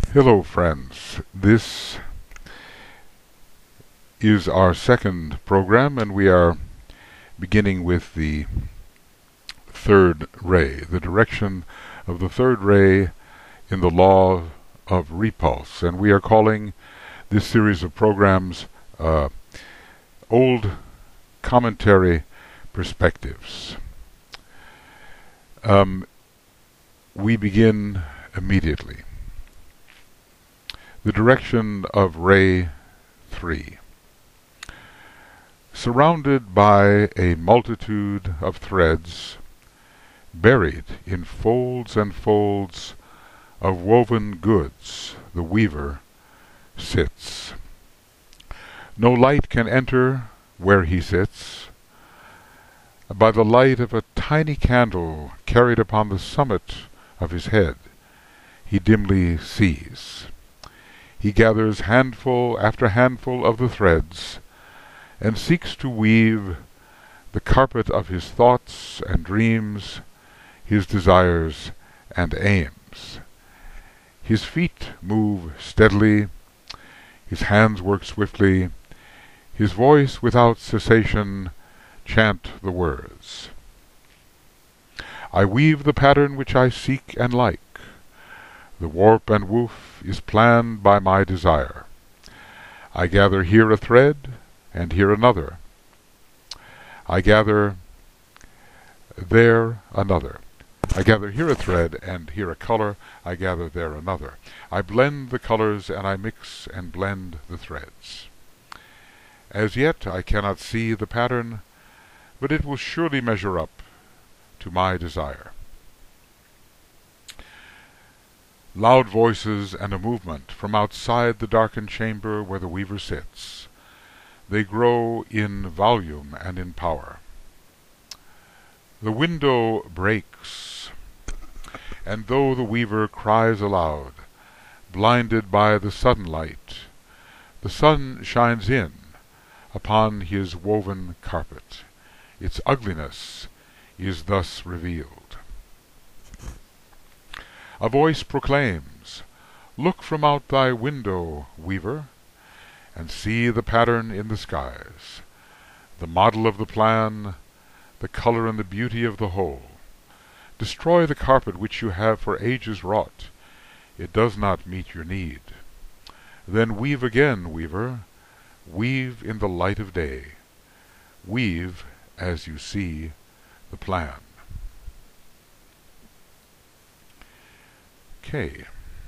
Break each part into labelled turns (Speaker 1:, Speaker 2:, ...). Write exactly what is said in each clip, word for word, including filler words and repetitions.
Speaker 1: Hello, friends. This is our second program, and we are beginning with the third ray, the direction of the third ray in the law of repulse. And we are calling this series of programs uh, Old Commentary Perspectives. Um, we begin immediately. The direction of ray three. Surrounded by a multitude of threads, buried in folds and folds of woven goods, the weaver sits. No light can enter where he sits. By the light of a tiny candle carried upon the summit of his head, he dimly sees. He gathers handful after handful of the threads and seeks to weave the carpet of his thoughts and dreams, his desires and aims. His feet move steadily, his hands work swiftly, his voice without cessation chant the words. I weave the pattern which I seek and like. The warp and woof is planned by my desire. I gather here a thread, and here another. I gather there another. I gather here a thread, and here a color. I gather there another. I blend the colors, and I mix and blend the threads. As yet I cannot see the pattern, but it will surely measure up to my desire. Loud voices and a movement from outside the darkened chamber where the weaver sits. They grow in volume and in power. The window breaks, and though the weaver cries aloud, blinded by the sudden light, the sun shines in upon his woven carpet. Its ugliness is thus revealed. A voice proclaims, Look from out thy window, weaver, and see the pattern in the skies, the model of the plan, the color and the beauty of the whole. Destroy the carpet which you have for ages wrought. It does not meet your need. Then weave again, weaver, weave in the light of day. Weave as you see the plan. Okay.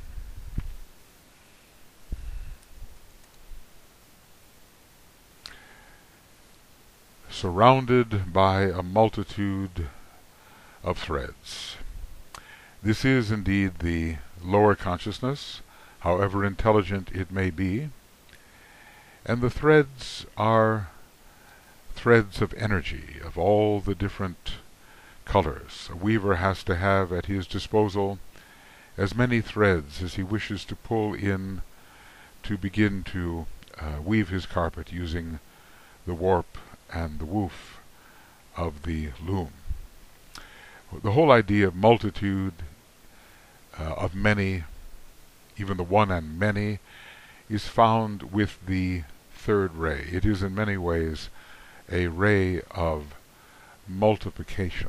Speaker 1: Surrounded by a multitude of threads. This is indeed the lower consciousness, however intelligent it may be, and the threads are threads of energy of all the different colors. A weaver has to have at his disposal as many threads as he wishes to pull in to begin to uh, weave his carpet using the warp and the woof of the loom. The whole idea of multitude, uh, of many, even the one and many, is found with the third ray. It is in many ways a ray of multiplication.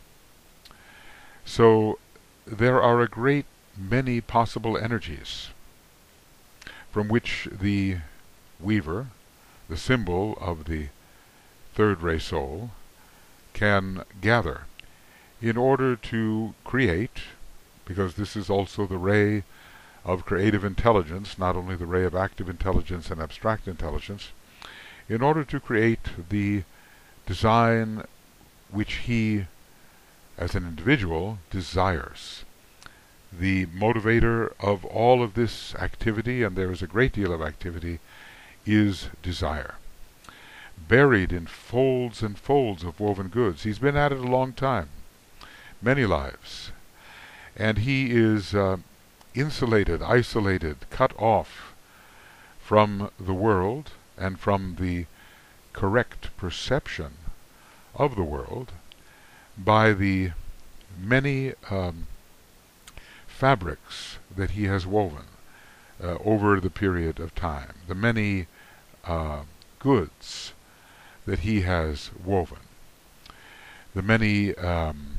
Speaker 1: So there are a great many possible energies from which the weaver, the symbol of the third ray soul, can gather in order to create, because this is also the ray of creative intelligence, not only the ray of active intelligence and abstract intelligence, in order to create the design which he, as an individual, desires. The motivator of all of this activity, and there is a great deal of activity, is desire. Buried in folds and folds of woven goods. He's been at it a long time, many lives, and he is uh, insulated, isolated, cut off from the world and from the correct perception of the world by the many um, fabrics that he has woven, uh, over the period of time, the many uh, goods that he has woven, the many um,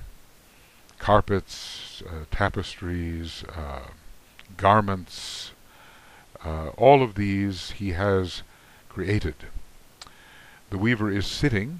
Speaker 1: carpets, uh, tapestries, uh, garments, uh, all of these he has created. The weaver is sitting,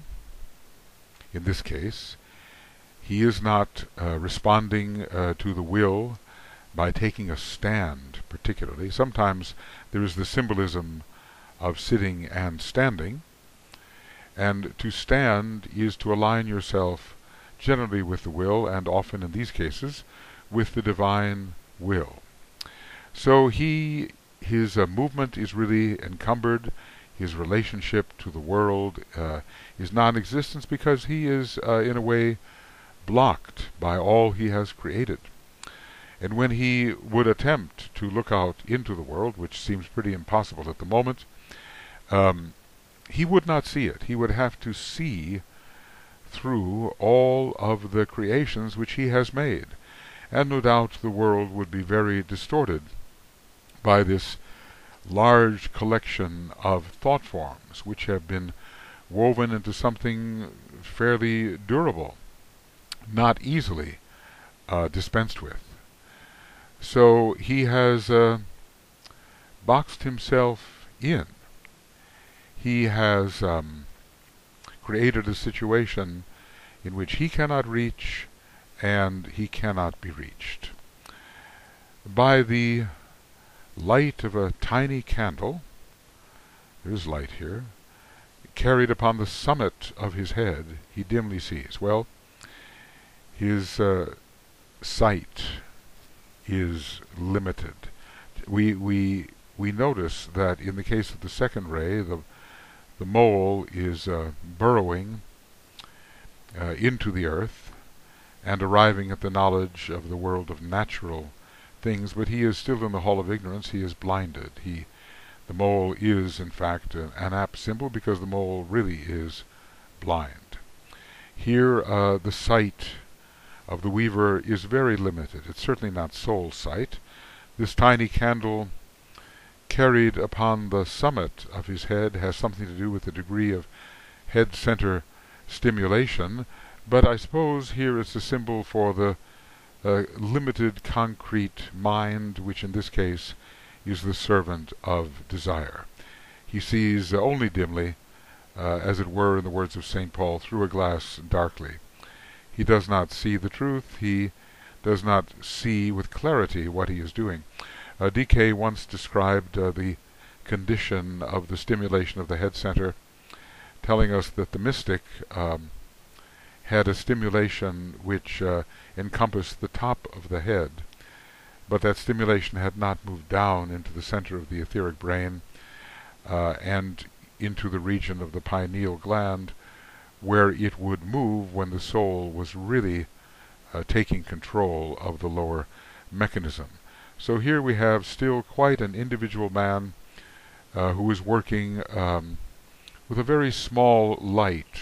Speaker 1: in this case. He is not uh, responding uh, to the will by taking a stand, particularly. Sometimes there is the symbolism of sitting and standing, and to stand is to align yourself generally with the will, and often in these cases with the divine will. So he, his uh, movement is really encumbered. His relationship to the world uh, is non-existence, because he is uh, in a way blocked by all he has created. And when he would attempt to look out into the world, which seems pretty impossible at the moment, um, he would not see it. He would have to see through all of the creations which he has made. And no doubt the world would be very distorted by this large collection of thought forms which have been woven into something fairly durable, not easily uh, dispensed with. So he has uh, boxed himself in. He has um, created a situation in which he cannot reach and he cannot be reached. By the light of a tiny candle, there's light here, carried upon the summit of his head, he dimly sees. Well, his uh, sight is limited. We we we notice that in the case of the second ray, the the mole is uh, burrowing uh, into the earth and arriving at the knowledge of the world of natural things, but he is still in the hall of ignorance. He is blinded. He, the mole is in fact an, an apt symbol, because the mole really is blind. Here uh, the sight of the weaver is very limited. It's certainly not soul sight. This tiny candle carried upon the summit of his head has something to do with the degree of head center stimulation, but I suppose here it's a symbol for the uh, limited concrete mind, which in this case is the servant of desire. He sees uh, only dimly, uh, as it were in the words of Saint Paul, through a glass darkly. He does not see the truth. He does not see with clarity what he is doing. Uh, D K once described uh, the condition of the stimulation of the head center, telling us that the mystic um, had a stimulation which uh, encompassed the top of the head, but that stimulation had not moved down into the center of the etheric brain uh, and into the region of the pineal gland, where it would move when the soul was really uh, taking control of the lower mechanism. So here we have still quite an individual man uh, who is working um, with a very small light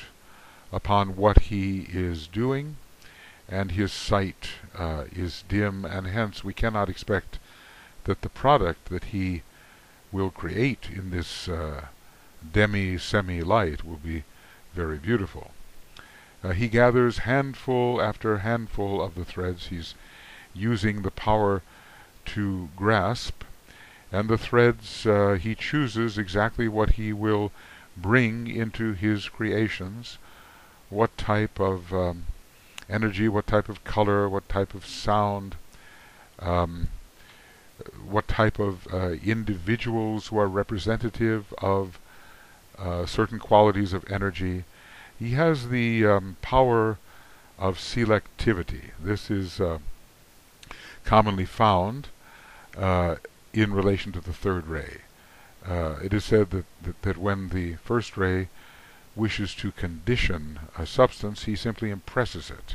Speaker 1: upon what he is doing, and his sight uh, is dim, and hence we cannot expect that the product that he will create in this uh, demi-semi-light will be very beautiful. Uh, he gathers handful after handful of the threads. He's using the power to grasp, and the threads uh, he chooses exactly what he will bring into his creations, what type of um, energy, what type of color, what type of sound, um, what type of uh, individuals who are representative of uh, certain qualities of energy. He has the um, power of selectivity. This is uh, commonly found uh, in relation to the third ray. Uh, it is said that, that, that when the first ray wishes to condition a substance, he simply impresses it.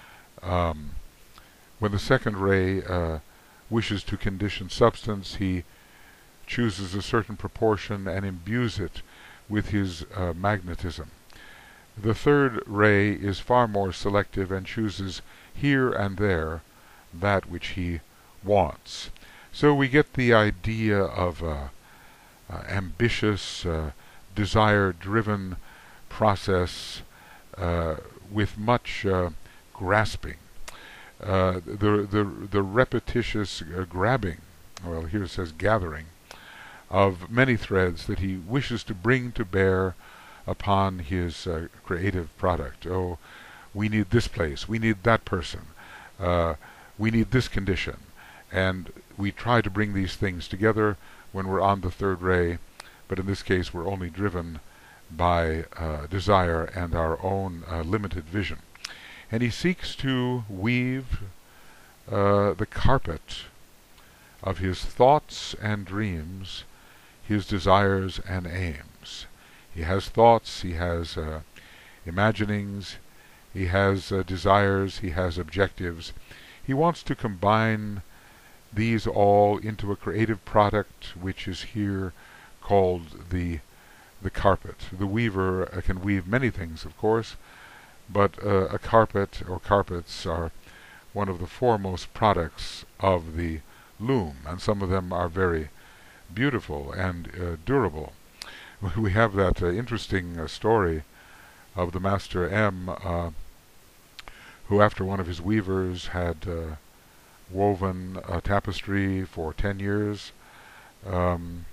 Speaker 1: Um, when the second ray uh, wishes to condition substance, he chooses a certain proportion and imbues it with his uh, magnetism. The third ray is far more selective and chooses here and there that which he wants. So we get the idea of a, a ambitious, uh, desire-driven process uh, with much uh, grasping. Uh, the the the repetitious uh, grabbing, well, here it says gathering, of many threads that he wishes to bring to bear upon his uh, creative product. Oh, we need this place, we need that person, uh, we need this condition, and we try to bring these things together when we're on the third ray, but in this case we're only driven by uh, desire and our own uh, limited vision. And he seeks to weave uh, the carpet of his thoughts and dreams, his desires and aims. He has thoughts, he has uh, imaginings, he has uh, desires, he has objectives. He wants to combine these all into a creative product which is here called the the carpet. The weaver uh, can weave many things, of course, but uh, a carpet or carpets are one of the foremost products of the loom, and some of them are very beautiful and uh, durable. We have that uh, interesting uh, story of the Master M, uh, who after one of his weavers had uh, woven a tapestry for ten years, um,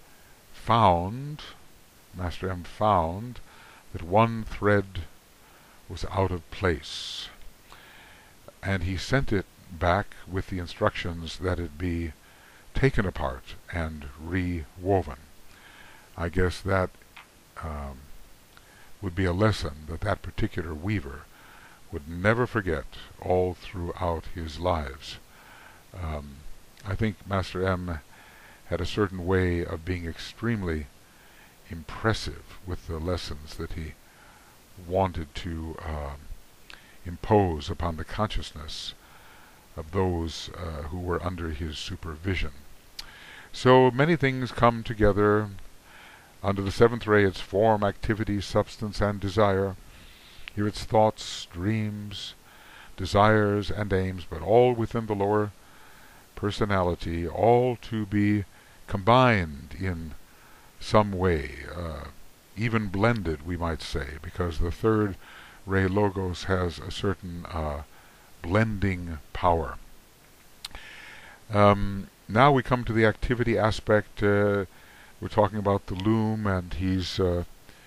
Speaker 1: found, Master M found that one thread was out of place, and he sent it back with the instructions that it be taken apart and re-woven. I guess that um, would be a lesson that that particular weaver would never forget all throughout his lives. Um, I think Master M had a certain way of being extremely impressive with the lessons that he wanted to uh, impose upon the consciousness of those uh, who were under his supervision. So many things come together under the seventh ray. It's form, activity, substance, and desire. Here it's thoughts, dreams, desires, and aims, but all within the lower personality, all to be combined in some way, uh, even blended, we might say, because the third ray logos has a certain uh, blending power. Um, now we come to the activity aspect. Uh, we're talking about the loom, and he's uh,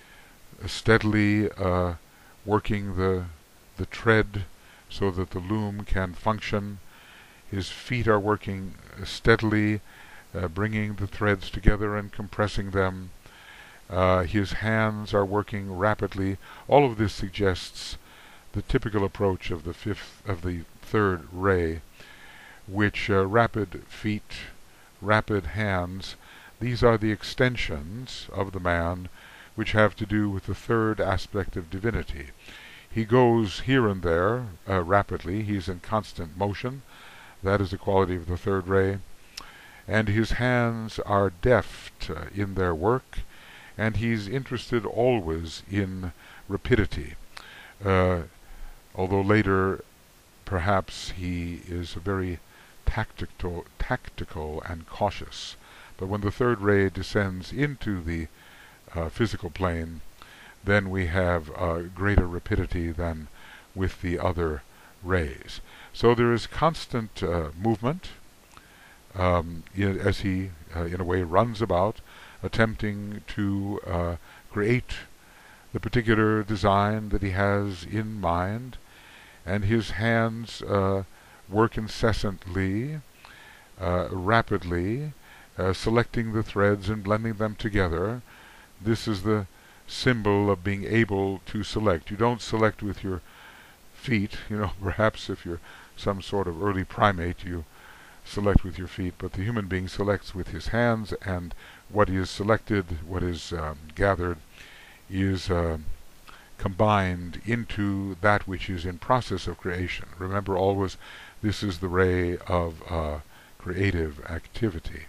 Speaker 1: steadily uh, working the the tread so that the loom can function. His feet are working steadily, uh, bringing the threads together and compressing them. Uh, his hands are working rapidly. All of this suggests the typical approach of the fifth of the third ray, which uh, rapid feet, rapid hands, these are the extensions of the man which have to do with the third aspect of divinity. He goes here and there uh, rapidly. He's in constant motion. That is the quality of the third ray. And his hands are deft uh, in their work, and he's interested always in rapidity. Uh, although later perhaps he is very tactical, tactical and cautious. But when the third ray descends into the uh, physical plane, then we have uh, greater rapidity than with the other rays. So there is constant uh, movement um, in, as he, uh, in a way, runs about, attempting to uh, create the particular design that he has in mind, and his hands uh, work incessantly, uh, rapidly, uh, selecting the threads and blending them together. This is the symbol of being able to select. You don't select with your feet, you know, perhaps if you're some sort of early primate you select with your feet, but the human being selects with his hands, and what is selected, what is um, gathered, is uh, combined into that which is in process of creation. Remember always, this is the ray of uh, creative activity.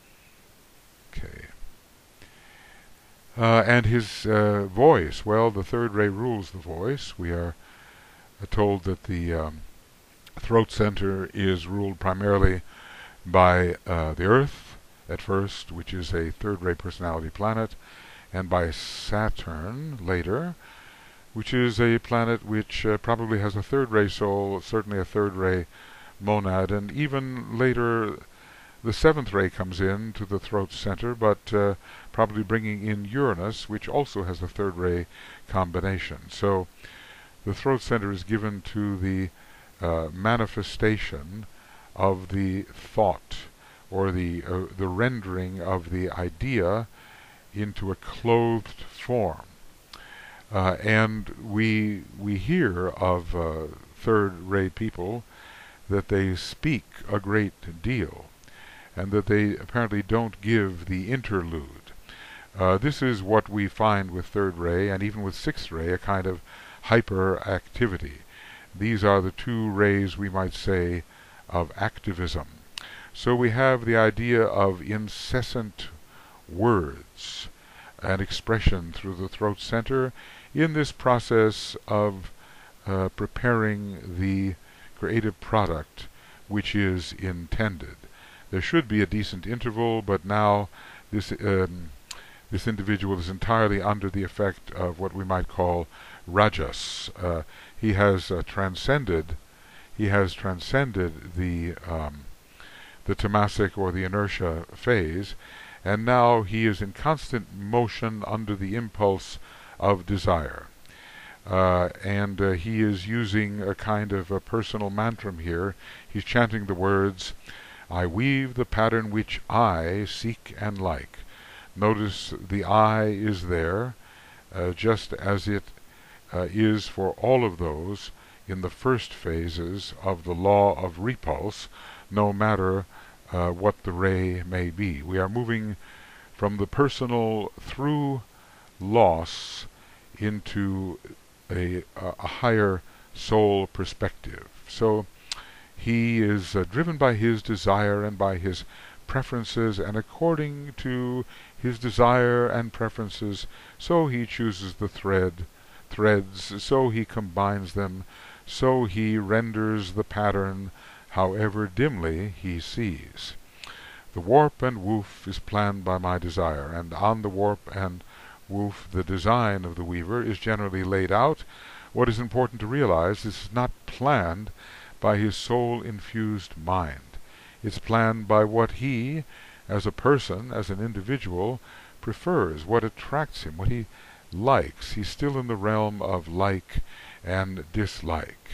Speaker 1: Okay. Uh, and his uh, voice, well, the third ray rules the voice. We are uh, told that the um, throat center is ruled primarily by uh, the Earth at first, which is a third-ray personality planet, and by Saturn later, which is a planet which uh, probably has a third-ray soul, certainly a third-ray monad, and even later the seventh ray comes in to the throat center, but uh, probably bringing in Uranus, which also has a third ray combination. So the throat center is given to the uh, manifestation of the thought, or the uh, the rendering of the idea into a clothed form. Uh, and we we hear of uh, third ray people that they speak a great deal, and that they apparently don't give the interlude. Uh, this is what we find with third ray, and even with sixth ray, a kind of hyperactivity. These are the two rays, we might say, of activism. So we have the idea of incessant words and expression through the throat center in this process of uh, preparing the creative product which is intended. There should be a decent interval, but now this um, this individual is entirely under the effect of what we might call rajas. Uh, he has uh, transcended. He has transcended the um, the tamasic or the inertia phase, and now he is in constant motion under the impulse of desire. Uh, and uh, he is using a kind of a personal mantram here. He's chanting the words, "I weave the pattern which I seek and like." Notice the I is there, uh, just as it uh, is for all of those in the first phases of the law of repulse, no matter uh, what the ray may be. We are moving from the personal through loss into a, a higher soul perspective. So he is uh, driven by his desire and by his preferences, and according to his desire and preferences, so he chooses the thread, threads, so he combines them, so he renders the pattern however dimly he sees. The warp and woof is planned by my desire, and on the warp and woof the design of the weaver is generally laid out. What is important to realize, this is not planned by his soul-infused mind. It's planned by what he, as a person, as an individual, prefers, what attracts him, what he likes. He's still in the realm of like and dislike.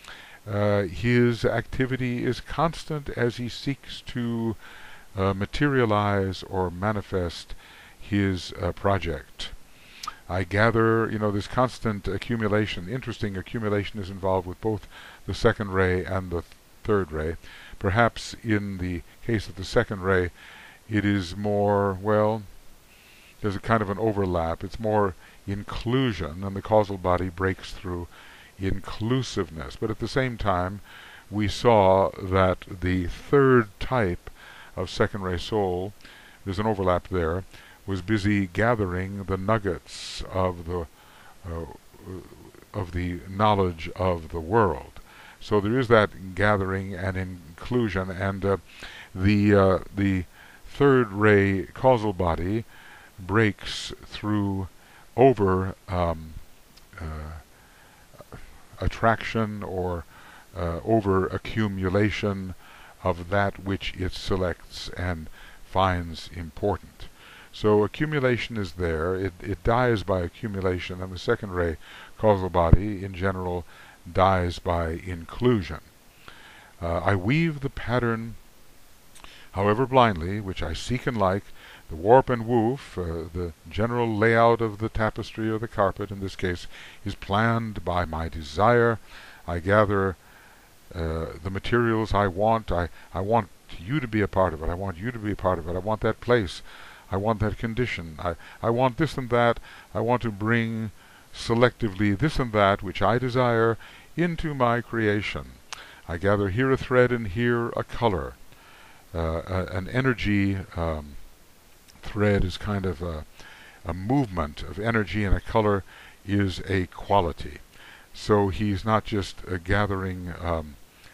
Speaker 1: Uh, his activity is constant as he seeks to uh, materialize or manifest his uh, project. I gather, you know, this constant accumulation, interesting accumulation is involved with both the second ray and the th third ray. Perhaps in the case of the second ray, it is more, well, there's a kind of an overlap. It's more inclusion, and the causal body breaks through inclusiveness. But at the same time, we saw that the third type of second ray soul, there's an overlap there, was busy gathering the nuggets of the uh, of the knowledge of the world. So there is that gathering and inclusion, and uh, the uh, the third ray causal body breaks through over um, uh, attraction or uh, over accumulation of that which it selects and finds important. So accumulation is there, it, it dies by accumulation, and the second ray causal body in general dies by inclusion. Uh, I weave the pattern, however blindly, which I seek and like. The warp and woof, uh, the general layout of the tapestry or the carpet in this case, is planned by my desire. I gather uh, the materials I want. I, I want you to be a part of it. I want you to be a part of it. I want that place. I want that condition. I, I want this and that. I want to bring selectively this and that which I desire into my creation. I gather here a thread and here a color. Uh, a, an energy um, thread is kind of a, a movement of energy, and a color is a quality. So he's not just uh, gathering um,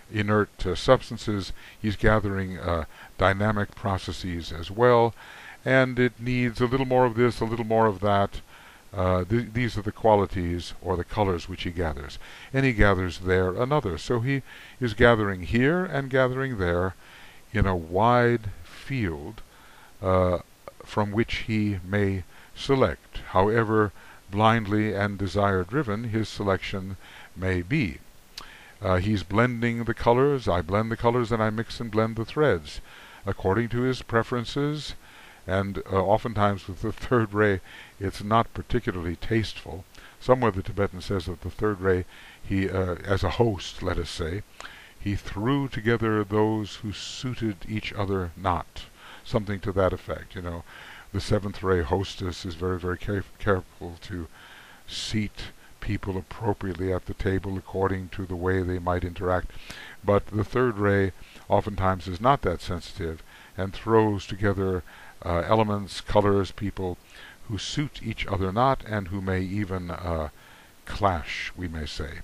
Speaker 1: inert uh, substances. He's gathering uh, dynamic processes as well, and it needs a little more of this, a little more of that. Uh, th these are the qualities or the colors which he gathers. And he gathers there another. So he is gathering here and gathering there in a wide field uh, from which he may select, however blindly and desire-driven his selection may be. Uh, he's blending the colors. I blend the colors and I mix and blend the threads according to his preferences. And uh, oftentimes with the third ray, it's not particularly tasteful. Somewhere the Tibetan says that the third ray, he, uh, as a host, let us say, he threw together those who suited each other not. Something to that effect, you know. The seventh ray hostess is very, very caref careful to seat people appropriately at the table according to the way they might interact. But the third ray oftentimes is not that sensitive and throws together uh, elements, colors, people who suit each other not and who may even uh, clash, we may say.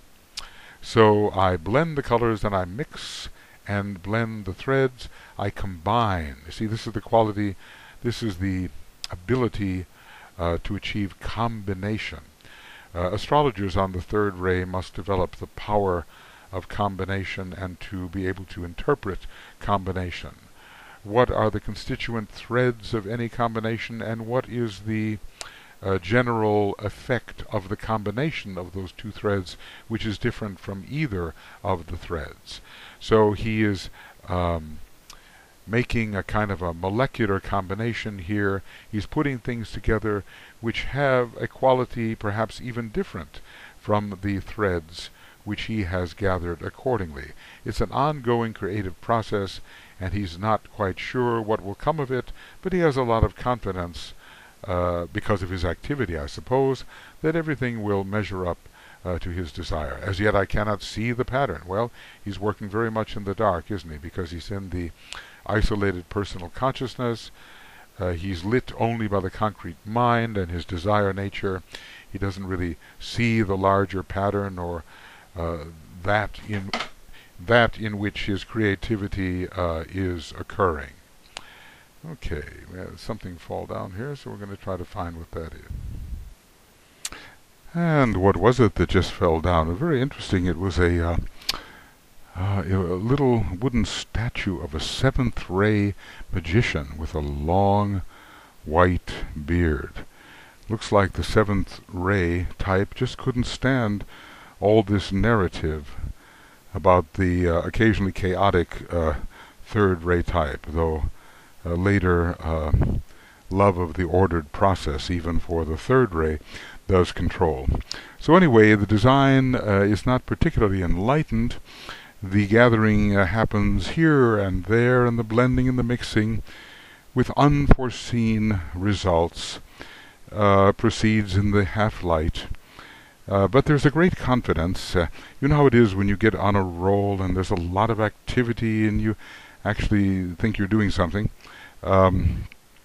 Speaker 1: So I blend the colors and I mix and blend the threads. I combine. You see, this is the quality, this is the ability uh, to achieve combination. Uh, astrologers on the third ray must develop the power of combination and to be able to interpret combination. What are the constituent threads of any combination, and what is the uh, general effect of the combination of those two threads, which is different from either of the threads? So he is um, making a kind of a molecular combination here. He's putting things together which have a quality perhaps even different from the threads which he has gathered accordingly. It's an ongoing creative process, and he's not quite sure what will come of it, but he has a lot of confidence uh, because of his activity, I suppose, that everything will measure up uh, to his desire. As yet I cannot see the pattern. Well, he's working very much in the dark, isn't he? Because he's in the isolated personal consciousness. Uh, he's lit only by the concrete mind and his desire nature. He doesn't really see the larger pattern or uh, that in that in which his creativity uh, is occurring. Okay, we had something fall down here, so we're going to try to find what that is. And what was it that just fell down? Very interesting. It was a uh, Uh, a little wooden statue of a seventh ray magician with a long white beard. Looks like the seventh ray type just couldn't stand all this narrative about the uh, occasionally chaotic uh, third ray type, though uh, later uh, love of the ordered process, even for the third ray, does control. So anyway, the design uh, is not particularly enlightened. The gathering uh, happens here and there, and the blending and the mixing with unforeseen results uh, proceeds in the half-light. Uh, but there's a great confidence. Uh, you know how it is when you get on a roll and there's a lot of activity and you actually think you're doing something. Um,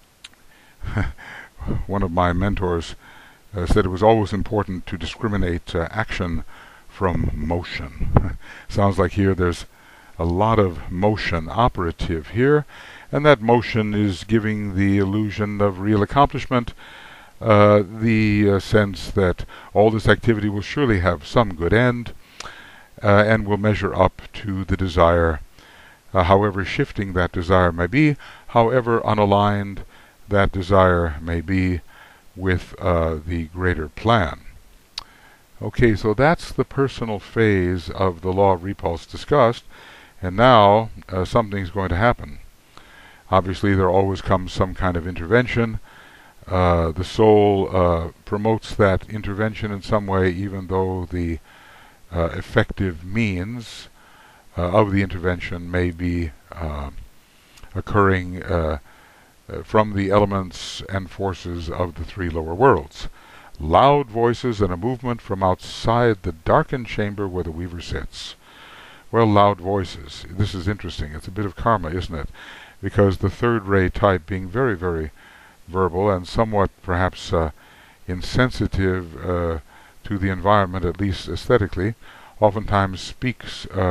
Speaker 1: one of my mentors uh, said it was always important to discriminate uh, action from motion. Sounds like here there's a lot of motion operative here, and that motion is giving the illusion of real accomplishment, uh, the uh, sense that all this activity will surely have some good end uh, and will measure up to the desire, uh, however shifting that desire may be, however unaligned that desire may be with uh, the greater plan. Okay, so that's the personal phase of the law of repulse discussed, and now uh, something's going to happen. Obviously there always comes some kind of intervention. Uh, the soul uh, promotes that intervention in some way, even though the uh, effective means uh, of the intervention may be uh, occurring uh, uh, from the elements and forces of the three lower worlds. Loud voices and a movement from outside the darkened chamber where the weaver sits. Well, loud voices. This is interesting. It's a bit of karma, isn't it? Because the third ray type, being very, very verbal and somewhat perhaps uh, insensitive uh, to the environment, at least aesthetically, oftentimes speaks uh,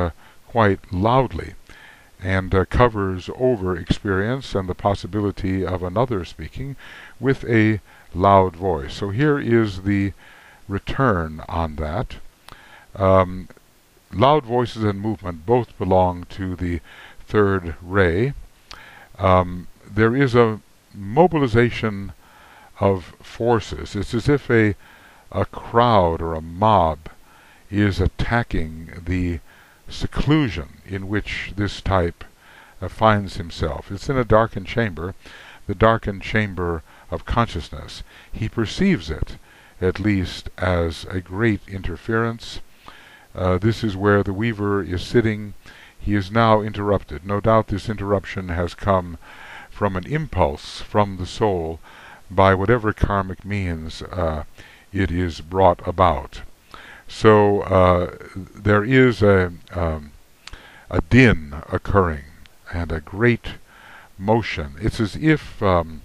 Speaker 1: quite loudly, and uh, covers over experience and the possibility of another speaking with a loud voice. So here is the return on that. Um, loud voices and movement both belong to the third ray. Um, there is a mobilization of forces. It's as if a, a crowd or a mob is attacking the seclusion in which this type uh, finds himself. It's in a darkened chamber, the darkened chamber of consciousness. He perceives it, at least, as a great interference. Uh, this is where the weaver is sitting. He is now interrupted. No doubt this interruption has come from an impulse from the soul by whatever karmic means uh, it is brought about. So uh, there is a, um, a din occurring and a great motion. It's as if um,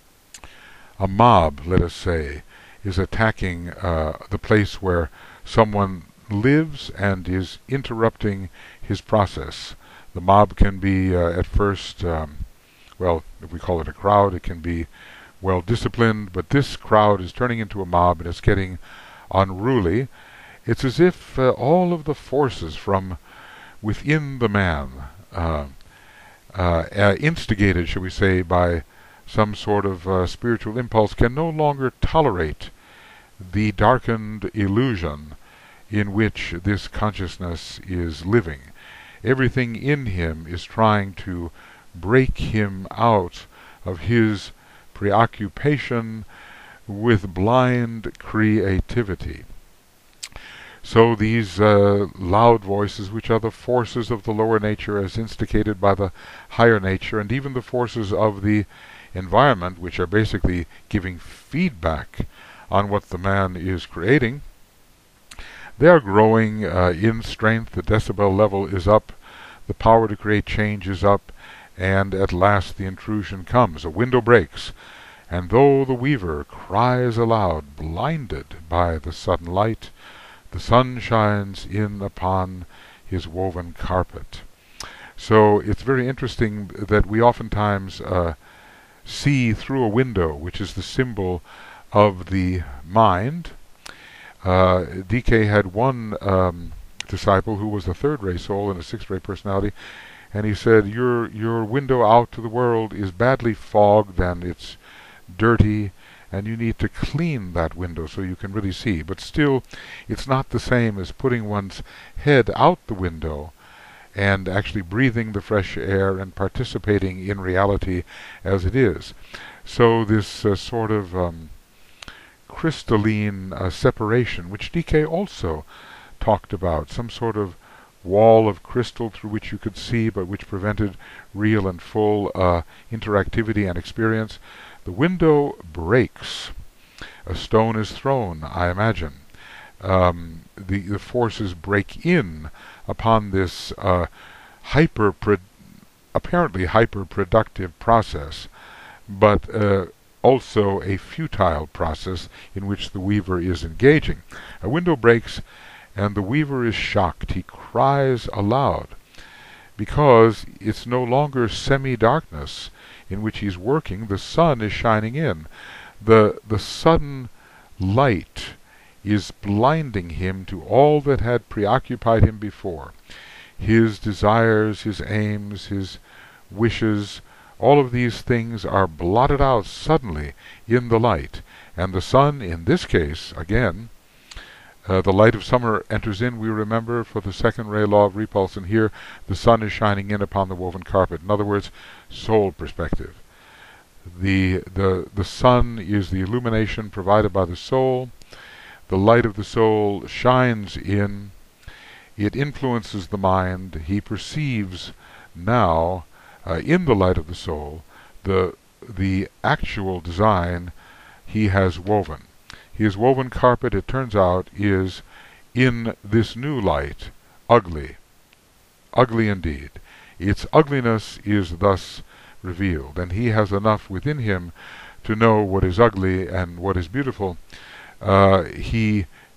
Speaker 1: a mob, let us say, is attacking uh, the place where someone lives and is interrupting his process. The mob can be uh, at first, um, well, if we call it a crowd, it can be well disciplined, but this crowd is turning into a mob and it's getting unruly. It's as if uh, all of the forces from within the man, uh, uh, uh, instigated, shall we say, by some sort of uh, spiritual impulse, can no longer tolerate the darkened illusion in which this consciousness is living. Everything in him is trying to break him out of his preoccupation with blind creativity. So these uh, loud voices, which are the forces of the lower nature as instigated by the higher nature, and even the forces of the environment, which are basically giving feedback on what the man is creating, they are growing uh, in strength. The decibel level is up, the power to create change is up, and at last the intrusion comes. A window breaks, and though the weaver cries aloud, blinded by the sudden light, the sun shines in upon his woven carpet. So it's very interesting that we oftentimes uh, see through a window, which is the symbol of the mind. Uh, D K had one um, disciple who was a third-ray soul and a sixth-ray personality, and he said, your your window out to the world is badly fogged and it's dirty, and you need to clean that window so you can really see. But still, it's not the same as putting one's head out the window and actually breathing the fresh air and participating in reality as it is. So this uh, sort of um, crystalline uh, separation, which D K also talked about, some sort of wall of crystal through which you could see but which prevented real and full uh, interactivity and experience. The window breaks. A stone is thrown, I imagine. Um, the, the forces break in upon this uh, hyper, apparently hyper-productive process, but uh, also a futile process in which the weaver is engaging. A window breaks, and the weaver is shocked. He cries aloud, because it's no longer semi-darkness in which he's working. The sun is shining in. The, the sudden light is blinding him to all that had preoccupied him before. His desires, his aims, his wishes, all of these things are blotted out suddenly in the light. And the sun, in this case, again, Uh, the light of summer enters in, we remember, for the second ray law of repulse, and here the sun is shining in upon the woven carpet. In other words, soul perspective. The, the, the sun is the illumination provided by the soul. The light of the soul shines in. It influences the mind. He perceives now, uh, in the light of the soul, the, the actual design he has woven. His woven carpet, it turns out, is, in this new light, ugly. Ugly indeed. Its ugliness is thus revealed, and he has enough within him to know what is ugly and what is beautiful. Uh, he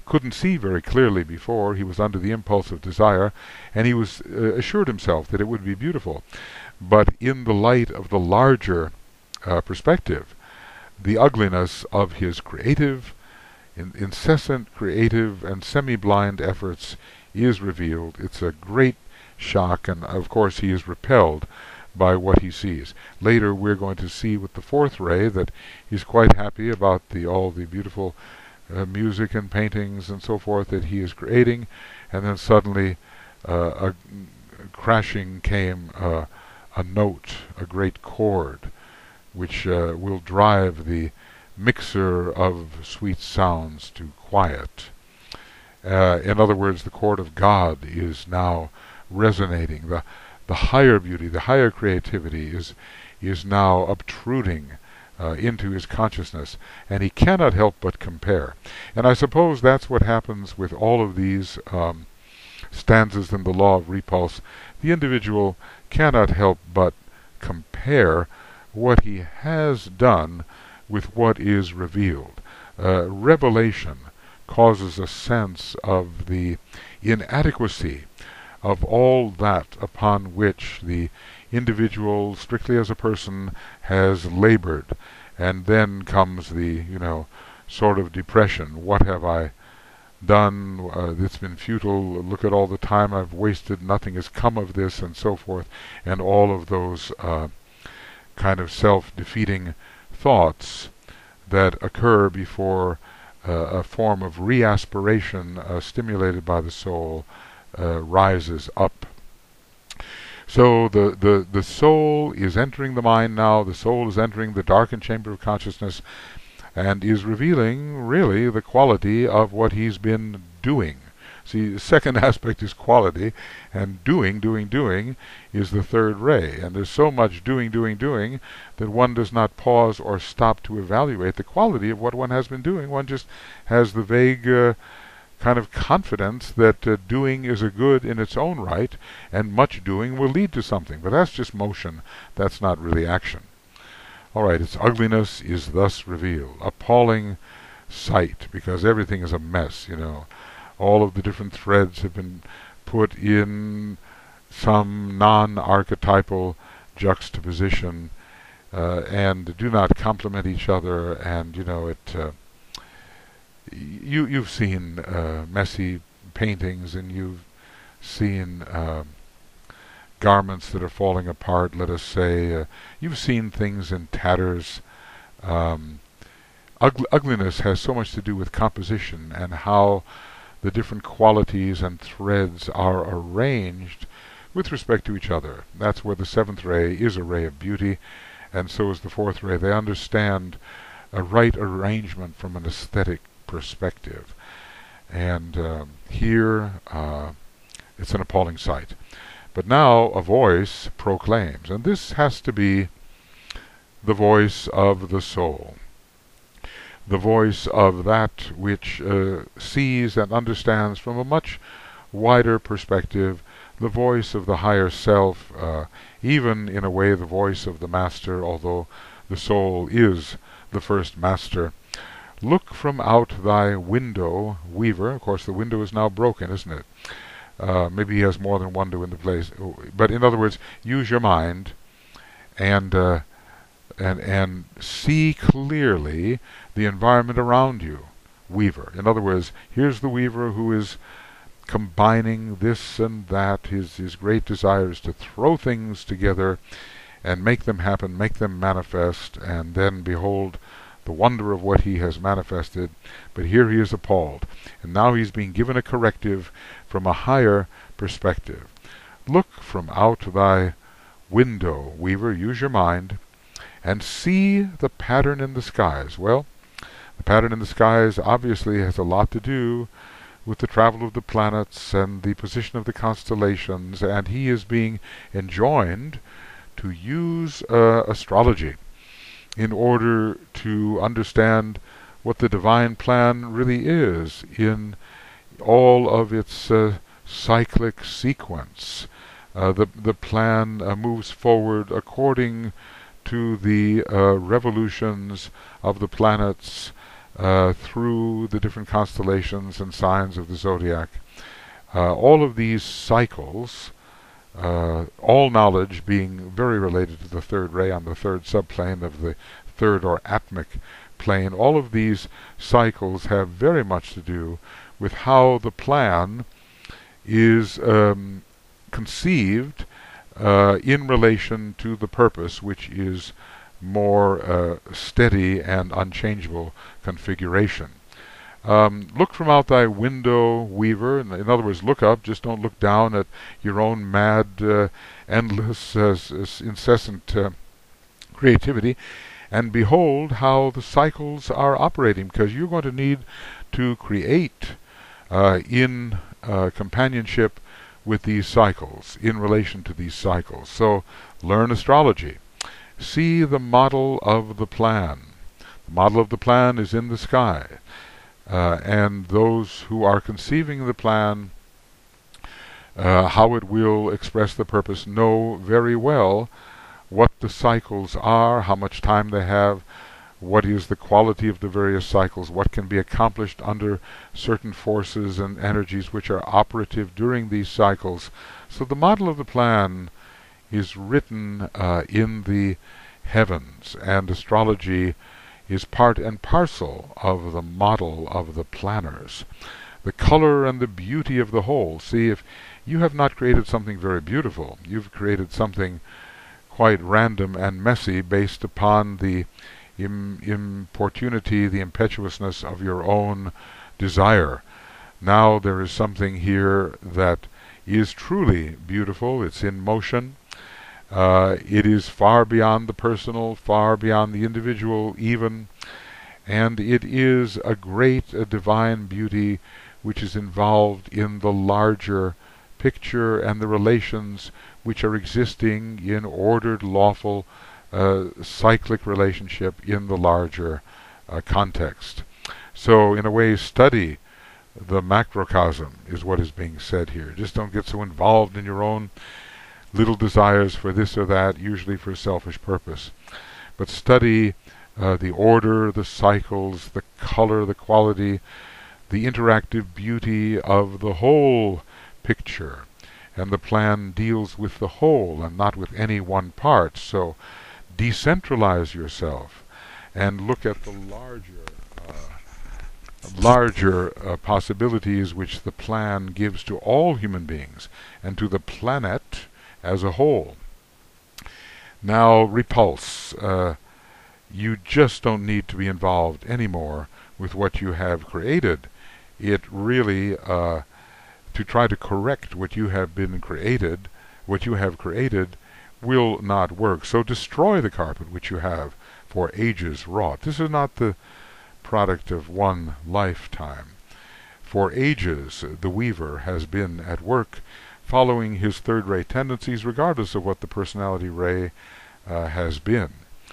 Speaker 1: couldn't see very clearly before. He was under the impulse of desire, and he was uh, assured himself that it would be beautiful. But in the light of the larger uh, perspective, the ugliness of his creative, in, incessant creative and semi-blind efforts is revealed. It's a great shock, and of course he is repelled by what he sees. Later we're going to see with the fourth ray that he's quite happy about the all the beautiful uh, music and paintings and so forth that he is creating, and then suddenly uh, a, a crashing came uh, a note, a great chord, which uh, will drive the mixer of sweet sounds to quiet. Uh, in other words, the chord of God is now resonating. The the higher beauty, the higher creativity is is now obtruding uh, into his consciousness, and he cannot help but compare. And I suppose that's what happens with all of these um, stanzas in the law of repulse. The individual cannot help but compare what he has done with what is revealed. Uh, revelation causes a sense of the inadequacy of all that upon which the individual, strictly as a person, has labored. And then comes the, you know, sort of depression. What have I done? Uh, it's been futile. Look at all the time I've wasted. Nothing has come of this, and so forth. And all of those uh, kind of self-defeating thoughts that occur before uh, a form of re-aspiration uh, stimulated by the soul uh, rises up. So the, the, the soul is entering the mind now. The soul is entering the darkened chamber of consciousness and is revealing really the quality of what he's been doing. See, the second aspect is quality, and doing, doing, doing is the third ray. And there's so much doing, doing, doing that one does not pause or stop to evaluate the quality of what one has been doing. One just has the vague uh, kind of confidence that uh, doing is a good in its own right, and much doing will lead to something. But that's just motion. That's not really action. All right, its ugliness is thus revealed. Appalling sight, because everything is a mess, you know. All of the different threads have been put in some non-archetypal juxtaposition uh, and do not complement each other. And you know, it. Uh, you you've seen uh, messy paintings, and you've seen uh, garments that are falling apart. Let us say uh, you've seen things in tatters. Um, ugl ugliness has so much to do with composition and how the different qualities and threads are arranged with respect to each other. That's where the seventh ray is a ray of beauty, and so is the fourth ray. They understand a right arrangement from an aesthetic perspective. And um, here uh, it's an appalling sight. But now a voice proclaims, and this has to be the voice of the soul. The voice of that which uh, sees and understands from a much wider perspective, the voice of the higher self, uh, even in a way the voice of the master, although the soul is the first master. Look from out thy window, weaver. Of course, the window is now broken, isn't it? Uh, maybe he has more than one window in the place. But in other words, use your mind and uh, and and see clearly the environment around you, weaver. In other words, here's the weaver who is combining this and that. His his great desire is to throw things together and make them happen, make them manifest, and then behold the wonder of what he has manifested. But here he is appalled, and now he's being given a corrective from a higher perspective. Look from out thy window, weaver, use your mind, and see the pattern in the skies. Well, the pattern in the skies obviously has a lot to do with the travel of the planets and the position of the constellations, and he is being enjoined to use uh, astrology in order to understand what the divine plan really is in all of its uh, cyclic sequence. Uh, the, the plan uh, moves forward according to the uh, revolutions of the planets uh, through the different constellations and signs of the zodiac. Uh, all of these cycles, uh, all knowledge being very related to the third ray on the third subplane of the third or atmic plane, all of these cycles have very much to do with how the plan is um, conceived uh, in relation to the purpose, which is more uh, steady and unchangeable configuration. Um, look from out thy window, weaver. In, in other words, look up. Just don't look down at your own mad, uh, endless, uh, s incessant uh, creativity, and behold how the cycles are operating, because you're going to need to create uh, in uh, companionship with these cycles, in relation to these cycles. So learn astrology. See the model of the plan. The model of the plan is in the sky. Uh, and those who are conceiving the plan, uh, how it will express the purpose, know very well what the cycles are, how much time they have, what is the quality of the various cycles, what can be accomplished under certain forces and energies which are operative during these cycles. So the model of the plan is written uh, in the heavens, and astrology is part and parcel of the model of the planners. The color and the beauty of the whole. See, if you have not created something very beautiful, you've created something quite random and messy based upon the im importunity, the impetuousness of your own desire. Now there is something here that is truly beautiful. It's in motion. Uh, it is far beyond the personal, far beyond the individual even, and it is a great, a divine beauty which is involved in the larger picture and the relations which are existing in ordered, lawful, uh, cyclic relationship in the larger uh, context. So in a way, study the macrocosm is what is being said here. Just don't get so involved in your own little desires for this or that, usually for selfish purpose. But study uh, the order, the cycles, the color, the quality, the interactive beauty of the whole picture. And the plan deals with the whole and not with any one part. So decentralize yourself and look at the larger uh, larger uh, possibilities which the plan gives to all human beings and to the planet as a whole. Now, repulse. Uh, you just don't need to be involved anymore with what you have created. It really, uh, to try to correct what you have been created, what you have created, will not work. So destroy the carpet which you have for ages wrought. This is not the product of one lifetime. For ages, the weaver has been at work following his third-ray tendencies, regardless of what the personality ray uh, has been.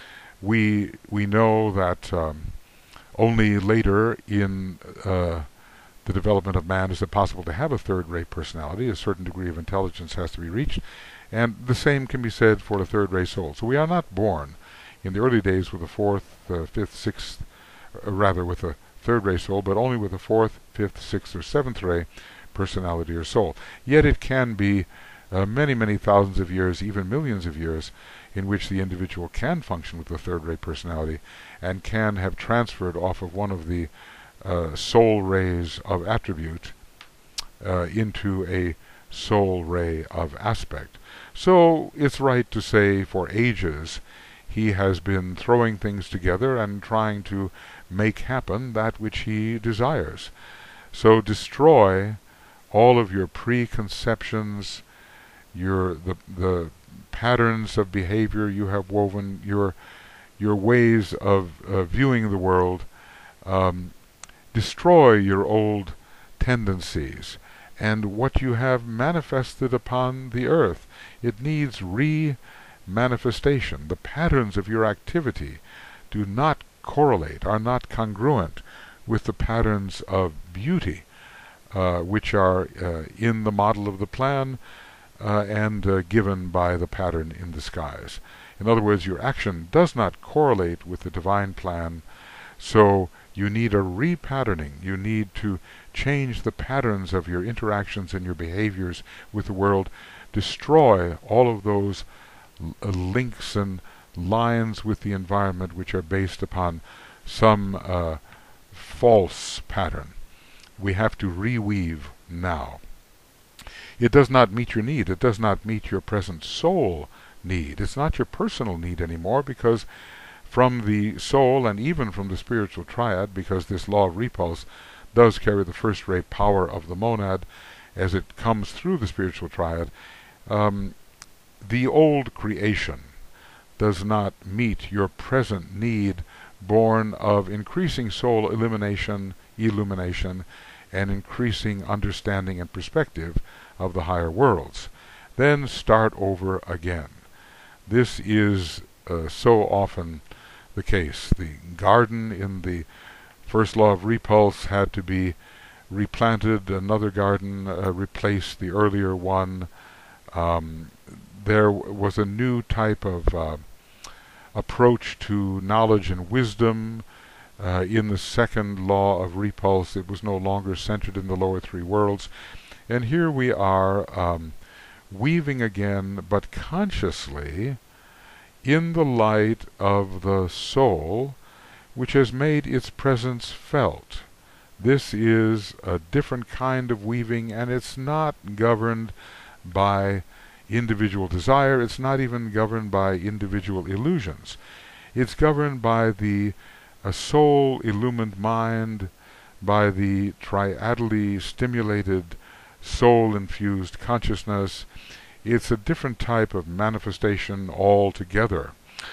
Speaker 1: We we know that um, only later in uh, the development of man is it possible to have a third-ray personality. A certain degree of intelligence has to be reached, and the same can be said for the third-ray soul. So we are not born in the early days with a fourth, uh, fifth, sixth, uh, rather with a third-ray soul, but only with a fourth, fifth, sixth, or seventh-ray personality or soul. Yet it can be uh, many, many thousands of years, even millions of years, in which the individual can function with the third-ray personality and can have transferred off of one of the uh, soul rays of attribute uh, into a soul ray of aspect. So it's right to say for ages he has been throwing things together and trying to make happen that which he desires. So destroy all of your preconceptions, your the the patterns of behavior you have woven, your your ways of uh, viewing the world. Um, destroy your old tendencies and what you have manifested upon the earth. It needs re-manifestation. The patterns of your activity do not correlate, are not congruent with the patterns of beauty uh, which are uh, in the model of the plan uh, and uh, given by the pattern in the skies. In other words, your action does not correlate with the divine plan, so You need a repatterning. You need to change the patterns of your interactions and your behaviors with the world. Destroy all of those l- uh, links and lines with the environment which are based upon some uh, false pattern. We have to reweave now. It does not meet your need. It does not meet your present soul need. It's not your personal need anymore, because from the soul and even from the spiritual triad, because this law of repulse does carry the first ray power of the monad as it comes through the spiritual triad, um, the old creation does not meet your present need, born of increasing soul elimination, illumination, and increasing understanding and perspective of the higher worlds. Then start over again. This is uh, so often the case. The garden in the first law of repulse had to be replanted. Another garden uh, replaced the earlier one. Um, there was a new type of uh, approach to knowledge and wisdom. Uh, in the second law of repulse, it was no longer centered in the lower three worlds. And here we are um, weaving again, but consciously, in the light of the soul, which has made its presence felt. This is a different kind of weaving, and it's not governed by individual desire. It's not even governed by individual illusions. It's governed by the a soul-illumined mind, by the triadally stimulated soul-infused consciousness. It's a different type of manifestation altogether.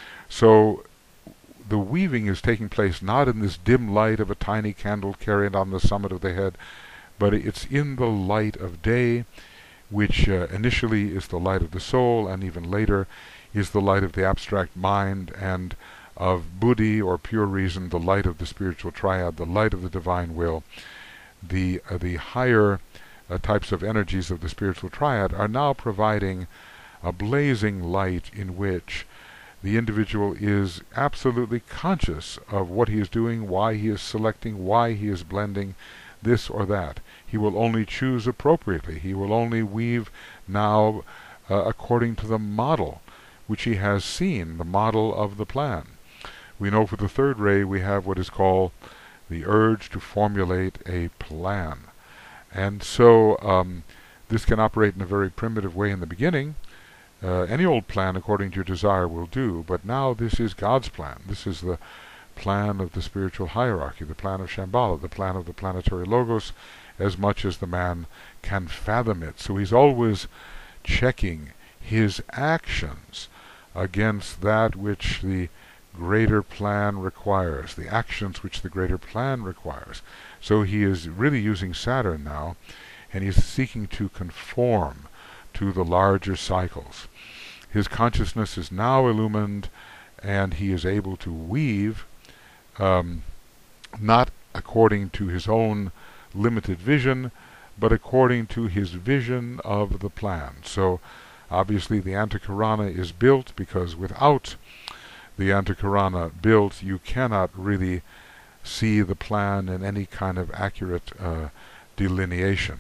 Speaker 1: So the weaving is taking place not in this dim light of a tiny candle carried on the summit of the head, but it's in the light of day, which uh, initially is the light of the soul, and even later is the light of the abstract mind, and of Buddhi, or pure reason, the light of the spiritual triad, the light of the divine will. The, uh, the higher uh, types of energies of the spiritual triad are now providing a blazing light in which the individual is absolutely conscious of what he is doing, why he is selecting, why he is blending this or that. He will only choose appropriately. He will only weave now uh, according to the model which he has seen, the model of the plan. We know for the third ray we have what is called the urge to formulate a plan. And so um, this can operate in a very primitive way in the beginning. Uh, any old plan according to your desire will do, but now this is God's plan. This is the plan of the spiritual hierarchy, the plan of Shambhala, the plan of the planetary logos, as much as the man can fathom it. So he's always checking his actions against that which the greater plan requires, the actions which the greater plan requires. So he is really using Saturn now, and he's seeking to conform to the larger cycles. His consciousness is now illumined, and he is able to weave um, not according to his own limited vision, but according to his vision of the plan. So obviously the Antakarana is built, because without the Antakarana built, you cannot really see the plan in any kind of accurate uh, delineation.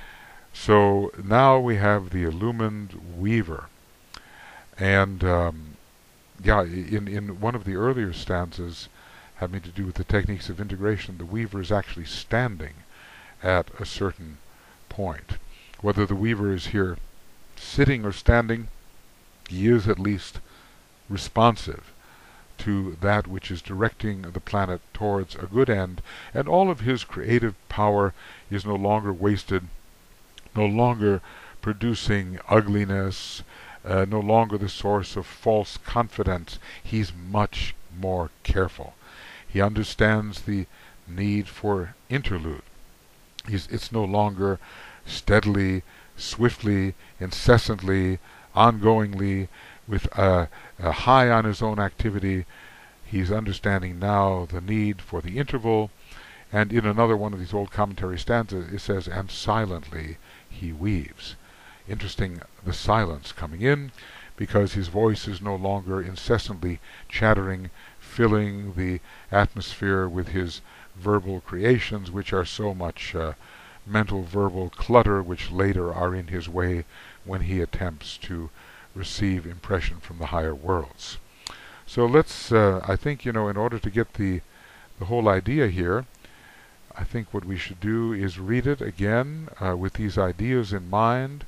Speaker 1: So now we have the illumined weaver. And um, yeah, in, in one of the earlier stanzas having to do with the techniques of integration, the weaver is actually standing at a certain point. Whether the weaver is here sitting or standing, he is at least responsive to that which is directing the planet towards a good end, and all of his creative power is no longer wasted, no longer producing ugliness, uh, no longer the source of false confidence. He's much more careful. He understands the need for interlude. He's, it's no longer steadily, swiftly, incessantly, ongoingly, with a, a high on his own activity. He's understanding now the need for the interval, and in another one of these old commentary stanzas it says, and silently he weaves. Interesting, the silence coming in, because his voice is no longer incessantly chattering, filling the atmosphere with his verbal creations which are so much uh, mental verbal clutter which later are in his way when he attempts to receive impression from the higher worlds. So let's, uh, I think, you know, in order to get the, the whole idea here, I think what we should do is read it again uh, with these ideas in mind.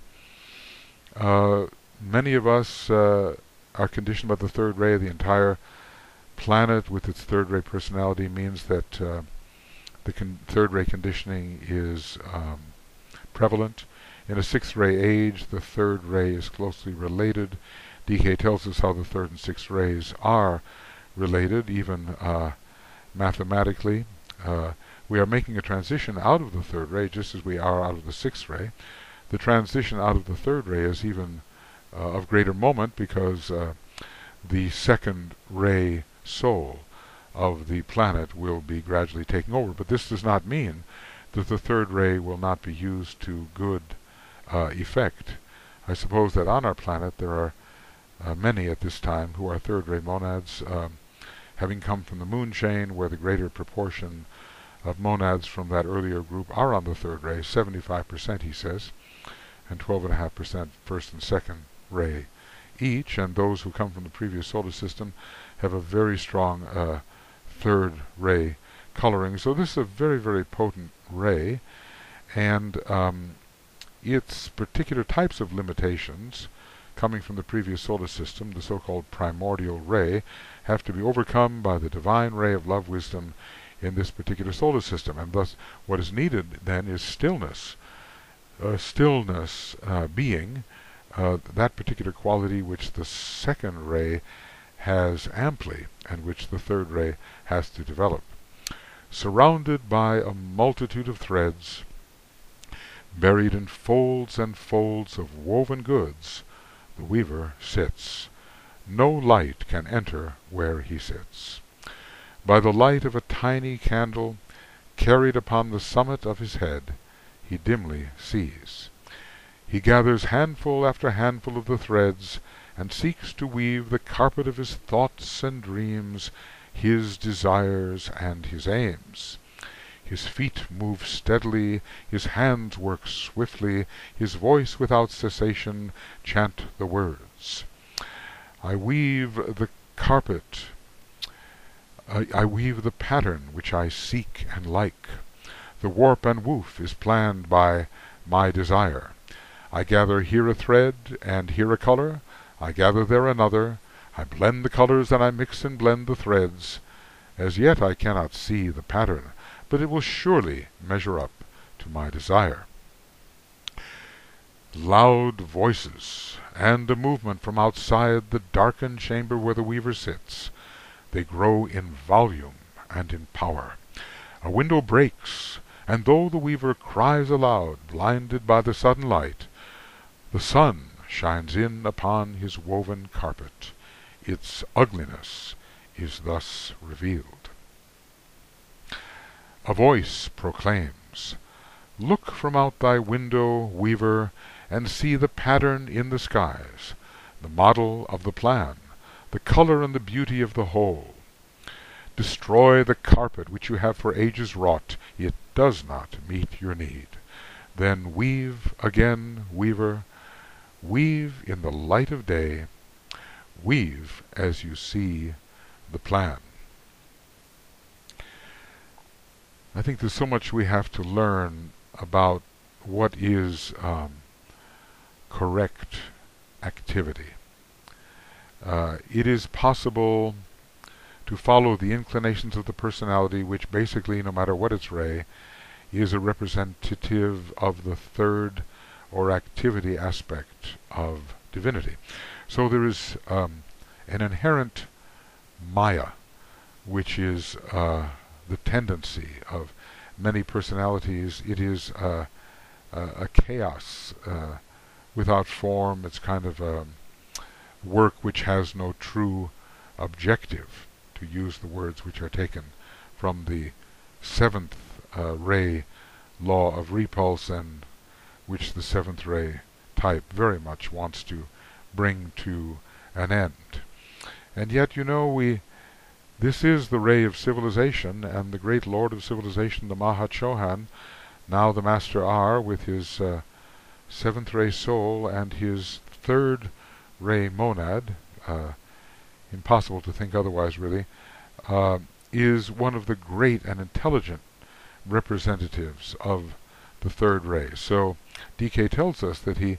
Speaker 1: Uh, many of us uh, are conditioned by the third ray. The entire planet with its third ray personality means that uh, the con third ray conditioning is um, prevalent. In a sixth ray age, the third ray is closely related. D K tells us how the third and sixth rays are related, even uh, mathematically. Uh, we are making a transition out of the third ray just as we are out of the sixth ray. The transition out of the third ray is even uh, of greater moment because uh, the second ray soul of the planet will be gradually taking over. But this does not mean that the third ray will not be used to good uh, effect. I suppose that on our planet there are uh, many at this time who are third ray monads, um, having come from the moon chain where the greater proportion of monads from that earlier group are on the third ray, seventy-five percent he says, and twelve point five percent first and second ray each, and those who come from the previous solar system have a very strong uh, third ray coloring. So this is a very, very potent ray, and um, its particular types of limitations coming from the previous solar system, the so-called primordial ray, have to be overcome by the divine ray of love wisdom in this particular solar system. And thus what is needed then is stillness. Uh, stillness uh, being uh, that particular quality which the second ray has amply and which the third ray has to develop. Surrounded by a multitude of threads, buried in folds and folds of woven goods, the weaver sits. No light can enter where he sits. By the light of a tiny candle, carried upon the summit of his head, he dimly sees. He gathers handful after handful of the threads, and seeks to weave the carpet of his thoughts and dreams, his desires and his aims. His feet move steadily, his hands work swiftly, his voice without cessation chant the words. I weave the carpet, I, I weave the pattern which I seek and like. The warp and woof is planned by my desire. I gather here a thread and here a color, I gather there another, I blend the colors and I mix and blend the threads. As yet I cannot see the pattern, but it will surely measure up to my desire. Loud voices and a movement from outside the darkened chamber where the weaver sits. They grow in volume and in power. A window breaks, and though the weaver cries aloud, blinded by the sudden light, the sun shines in upon his woven carpet. Its ugliness is thus revealed. A voice proclaims, "Look from out thy window, weaver, and see the pattern in the skies, the model of the plan, the color and the beauty of the whole. Destroy the carpet which you have for ages wrought. It does not meet your need. Then weave again, weaver, weave in the light of day, weave as you see the plan." I think there's so much we have to learn about what is um, correct activity. Uh, it is possible to follow the inclinations of the personality, which basically, no matter what its ray, is a representative of the third or activity aspect of divinity. So there is um, an inherent maya, which is uh, the tendency of many personalities. It is uh, a, a chaos uh, without form. It's kind of a work which has no true objective, to use the words which are taken from the seventh uh, ray law of repulse, and which the seventh ray type very much wants to bring to an end. And yet, you know, we This is the ray of civilization, and the great lord of civilization, the Mahachohan, now the Master R, with his uh, seventh ray soul and his third ray monad, uh, impossible to think otherwise really, uh, is one of the great and intelligent representatives of the third ray. So D K tells us that he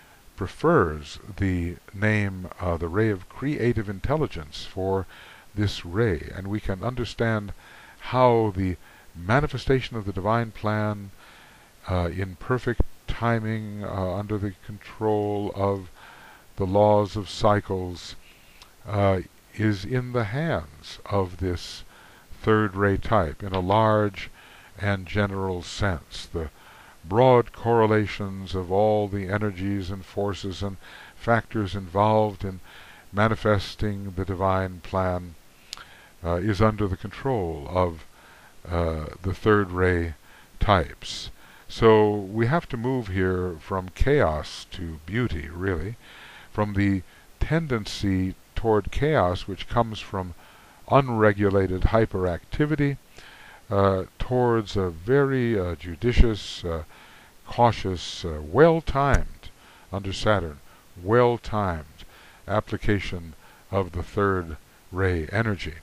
Speaker 1: prefers the name, uh, the ray of creative intelligence for this ray, and we can understand how the manifestation of the divine plan uh, in perfect timing uh, under the control of the laws of cycles uh, is in the hands of this third ray type in a large and general sense. The broad correlations of all the energies and forces and factors involved in manifesting the divine plan uh, is under the control of uh, the third ray types. So we have to move here from chaos to beauty, really, from the tendency toward chaos which comes from unregulated hyperactivity uh, towards a very uh, judicious, uh, cautious, uh, well-timed, under Saturn, well-timed application of the third ray energy.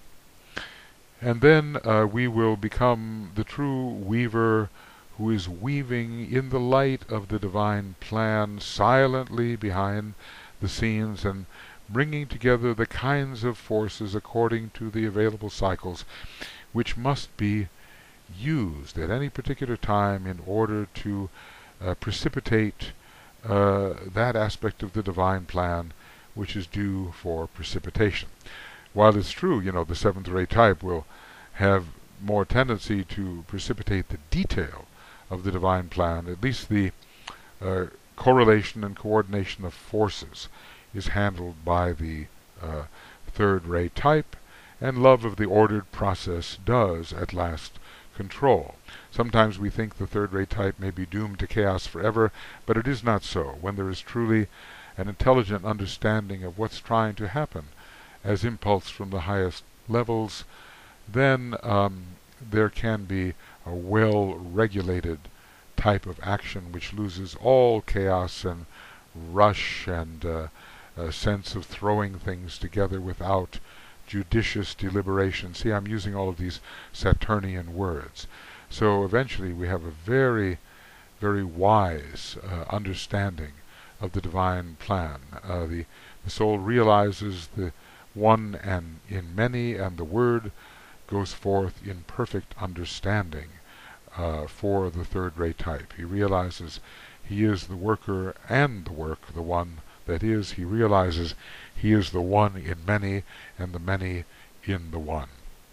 Speaker 1: And then uh, we will become the true weaver who is weaving in the light of the divine plan silently behind the scenes and bringing together the kinds of forces according to the available cycles which must be used at any particular time in order to uh, precipitate uh, that aspect of the divine plan which is due for precipitation. While it's true, you know, the seventh ray type will have more tendency to precipitate the detail of the divine plan, at least the uh, correlation and coordination of forces is handled by the uh, third ray type, and love of the ordered process does at last control. Sometimes we think the third ray type may be doomed to chaos forever, but it is not so. When there is truly an intelligent understanding of what's trying to happen as impulse from the highest levels, then um, there can be a well-regulated type of action which loses all chaos and rush and uh, a sense of throwing things together without judicious deliberation. See, I'm using all of these Saturnian words. So eventually we have a very, very wise uh, understanding of the divine plan. Uh, the, the soul realizes the one and in many, and the word goes forth in perfect understanding uh, for the third ray type. He realizes he is the worker and the work, the one that is. He realizes he is the one in many and the many in the one.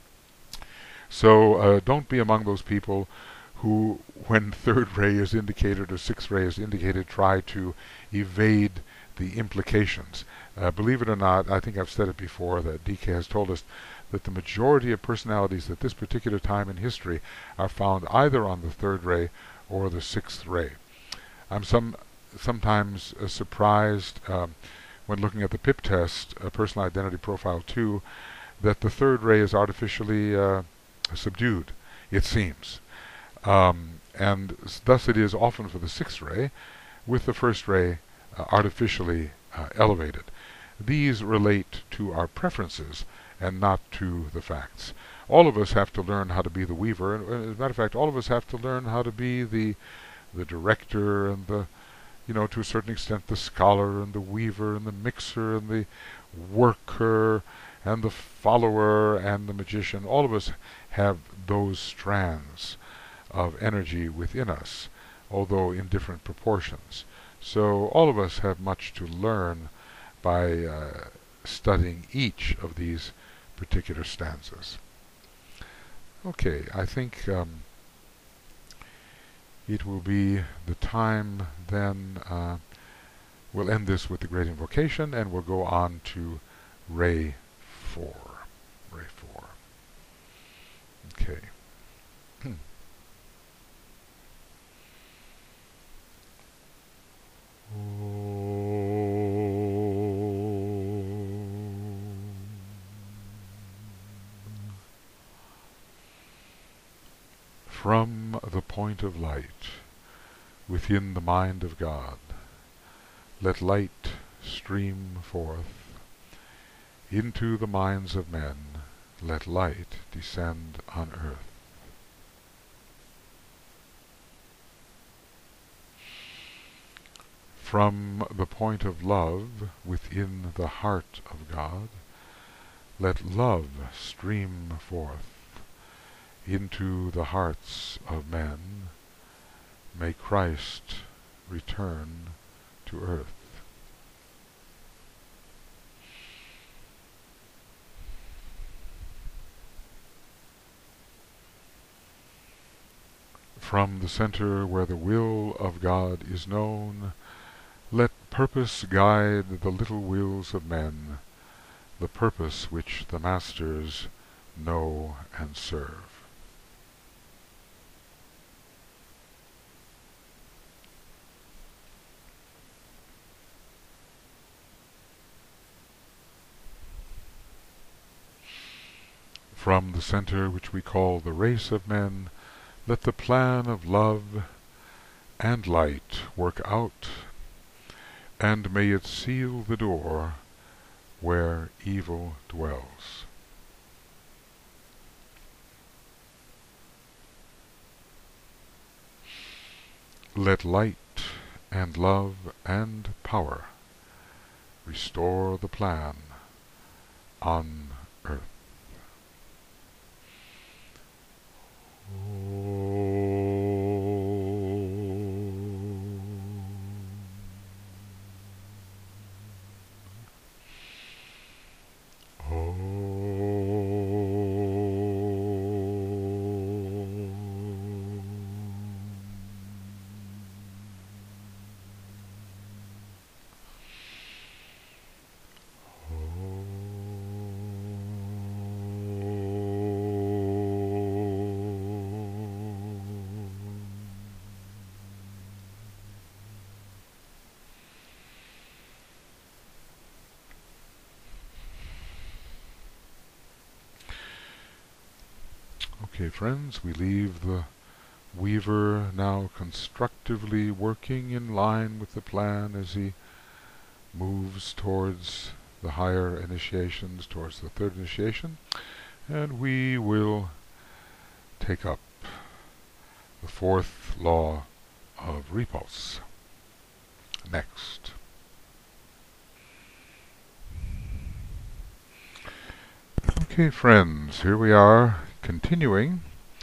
Speaker 1: So uh, don't be among those people who, when third ray is indicated or sixth ray is indicated, try to evade the implications. Uh, believe it or not, I think I've said it before, that D K has told us that the majority of personalities at this particular time in history are found either on the third ray or the sixth ray. I'm some sometimes uh, surprised um, when looking at the P I P test, uh, Personal Identity Profile two, that the third ray is artificially uh, subdued, it seems. Um, and thus it is often for the sixth ray, with the first ray uh, artificially uh, elevated. These relate to our preferences and not to the facts. All of us have to learn how to be the weaver, and as a matter of fact, all of us have to learn how to be the the director and the, you know, to a certain extent, the scholar and the weaver and the mixer and the worker and the follower and the magician. All of us have those strands of energy within us, although in different proportions. So all of us have much to learn by uh, studying each of these particular stanzas. Okay, I think um, it will be the time then. Uh, we'll end this with the Great Invocation, and we'll go on to Ray four. Ray four. Okay. From the point of light within the mind of God, let light stream forth. Into the minds of men, let light descend on earth. From the point of love within the heart of God, let love stream forth. Into the hearts of men, may Christ return to earth. From the center where the will of God is known, let purpose guide the little wills of men, the purpose which the masters know and serve. From the center which we call the race of men, let the plan of love and light work out, and may it seal the door where evil dwells. Let light and love and power restore the plan on earth. Okay, friends, we leave the weaver now constructively working in line with the plan as he moves towards the higher initiations, towards the third initiation, and we will take up the fourth law of repulse next. Okay, friends, here we are, continuing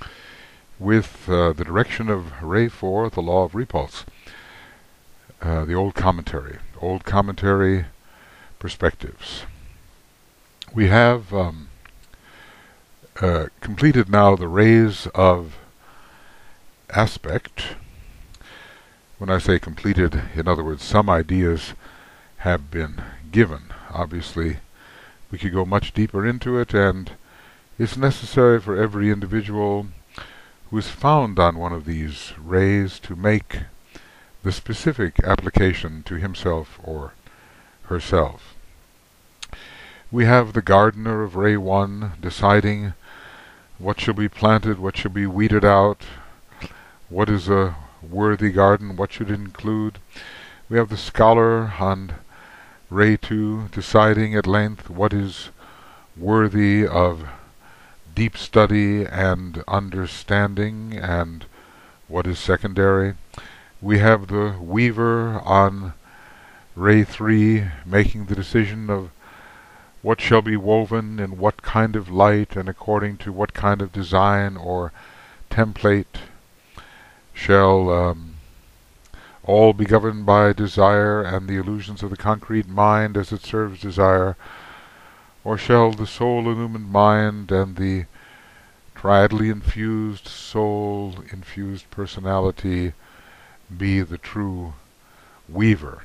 Speaker 1: with uh, the direction of Ray four, the law of repulse, uh, the old commentary, old commentary perspectives. We have um, uh, completed now the rays of aspect. When I say completed, in other words, some ideas have been given. Obviously, we could go much deeper into it, and it's necessary for every individual who is found on one of these rays to make the specific application to himself or herself. We have the gardener of ray one deciding what shall be planted, what shall be weeded out, what is a worthy garden, what should it include. We have the scholar on ray two deciding at length what is worthy of deep study and understanding and what is secondary. We have the weaver on ray three making the decision of what shall be woven in what kind of light and according to what kind of design or template. Shall um, all be governed by desire and the illusions of the concrete mind as it serves desire, or shall the soul-illumined mind and the triadly infused soul-infused personality be the true weaver?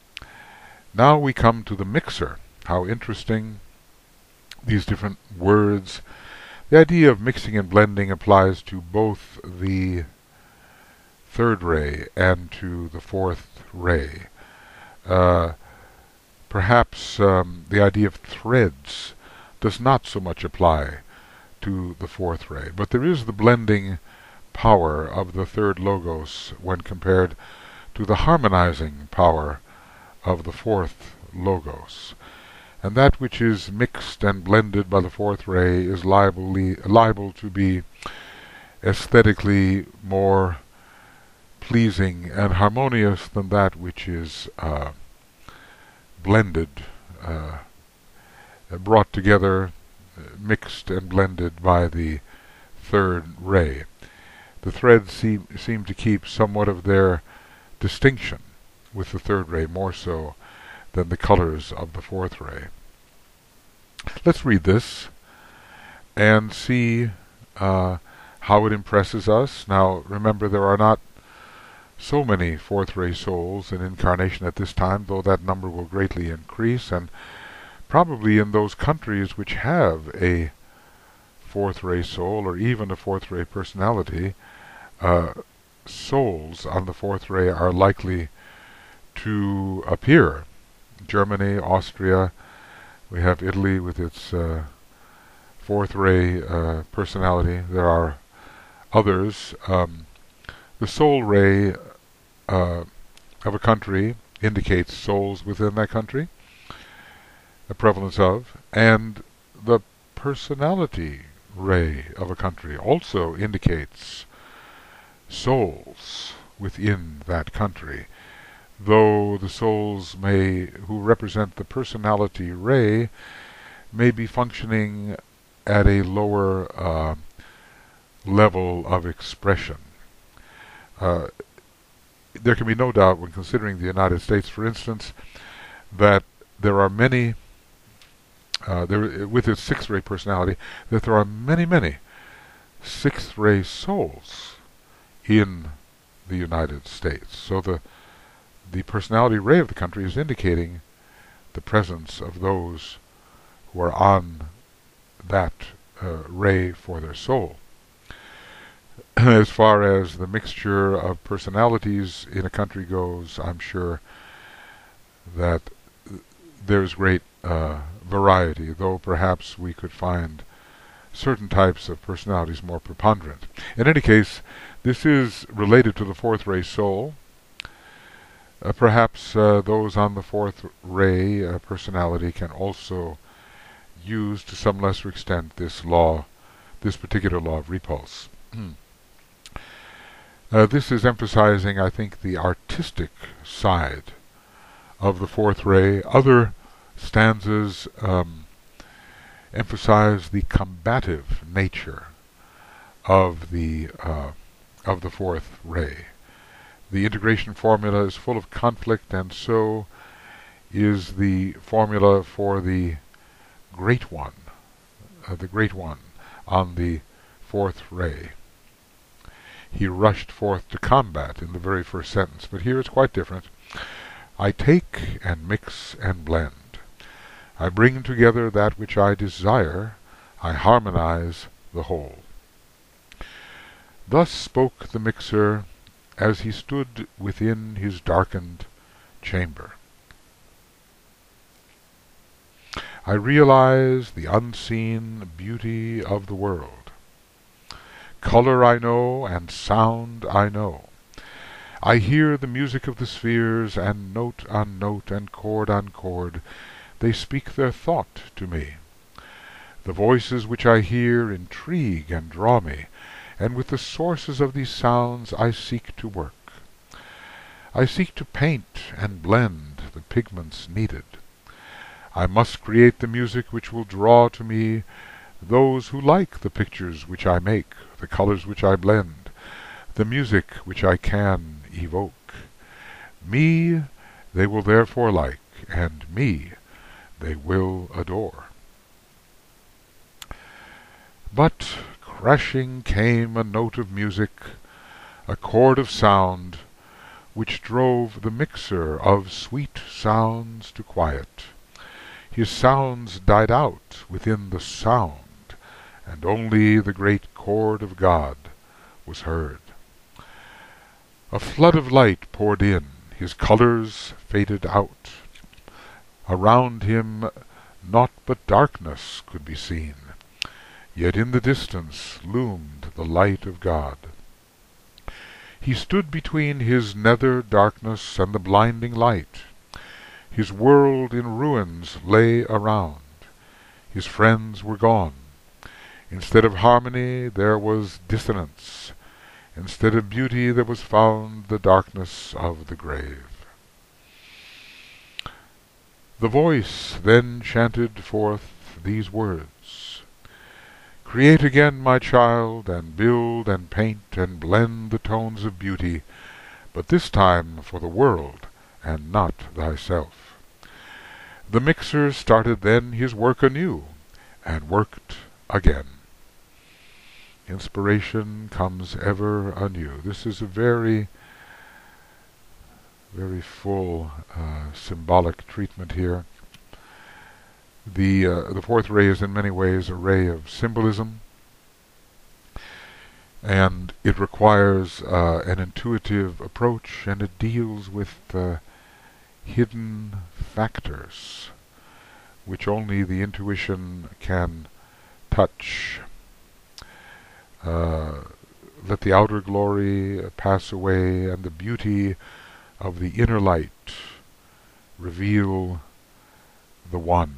Speaker 1: Now we come to the mixer. How interesting, these different words. The idea of mixing and blending applies to both the third ray and to the fourth ray. Uh, perhaps um, the idea of threads does not so much apply to the fourth ray, but there is the blending power of the third logos when compared to the harmonizing power of the fourth logos. And that which is mixed and blended by the fourth ray is liable, liable to be aesthetically more pleasing and harmonious than that which is uh, blended, uh, brought together, mixed and blended by the third ray. The threads seem, seem to keep somewhat of their distinction with the third ray, more so than the colors of the fourth ray. Let's read this and see uh, how it impresses us. Now, remember, there are not so many fourth ray souls in incarnation at this time, though that number will greatly increase, and probably in those countries which have a fourth ray soul or even a fourth ray personality, uh, souls on the fourth ray are likely to appear. Germany, Austria, we have Italy with its uh, fourth ray uh, personality. There are others. Um, the soul ray uh, of a country indicates souls within that country, the prevalence of, and the personality ray of a country also indicates souls within that country, though the souls may who represent the personality ray may be functioning at a lower uh, level of expression. Uh, there can be no doubt, when considering the United States, for instance, that there are many, uh, there, with its sixth ray personality, that there are many, many sixth ray souls in the United States. So the the personality ray of the country is indicating the presence of those who are on that uh, ray for their soul. As far as the mixture of personalities in a country goes, I'm sure that there's great uh, variety, though perhaps we could find certain types of personalities more preponderant. In any case, this is related to the fourth ray soul. Uh, perhaps uh, those on the fourth ray uh, personality can also use to some lesser extent this law, this particular law of repulse. uh, this is emphasizing, I think, the artistic side of the fourth ray. Other stanzas um, emphasize the combative nature of the uh, of the fourth ray. The integration formula is full of conflict, and so is the formula for the Great One, uh, the Great One on the fourth ray. He rushed forth to combat in the very first sentence, but here it's quite different. I take and mix and blend. I bring together that which I desire. I harmonize the whole. Thus spoke the mixer as he stood within his darkened chamber. I realize the unseen beauty of the world. Color I know, and sound I know. I hear the music of the spheres, and note on note, and chord on chord, they speak their thought to me. The voices which I hear intrigue and draw me, and with the sources of these sounds I seek to work. I seek to paint and blend the pigments needed. I must create the music which will draw to me those who like the pictures which I make, the colors which I blend, the music which I can evoke. Me they will therefore like, and me they will adore. But crashing came a note of music, a chord of sound, which drove the mixer of sweet sounds to quiet. His sounds died out within the sound, and only the great chord of God was heard. A flood of light poured in, his colors faded out. Around him naught but darkness could be seen, yet in the distance loomed the light of God. He stood between his nether darkness and the blinding light. His world in ruins lay around. His friends were gone. Instead of harmony there was dissonance. Instead of beauty there was found the darkness of the grave. The voice then chanted forth these words: "Create again, my child, and build and paint and blend the tones of beauty, but this time for the world and not thyself." The mixer started then his work anew, and worked again. Inspiration comes ever anew. This is a very, very full uh, symbolic treatment here. The, uh, the fourth ray is in many ways a ray of symbolism, and it requires uh, an intuitive approach, and it deals with uh, hidden factors which only the intuition can touch. Uh, let the outer glory pass away, and the beauty of the inner light reveal the One.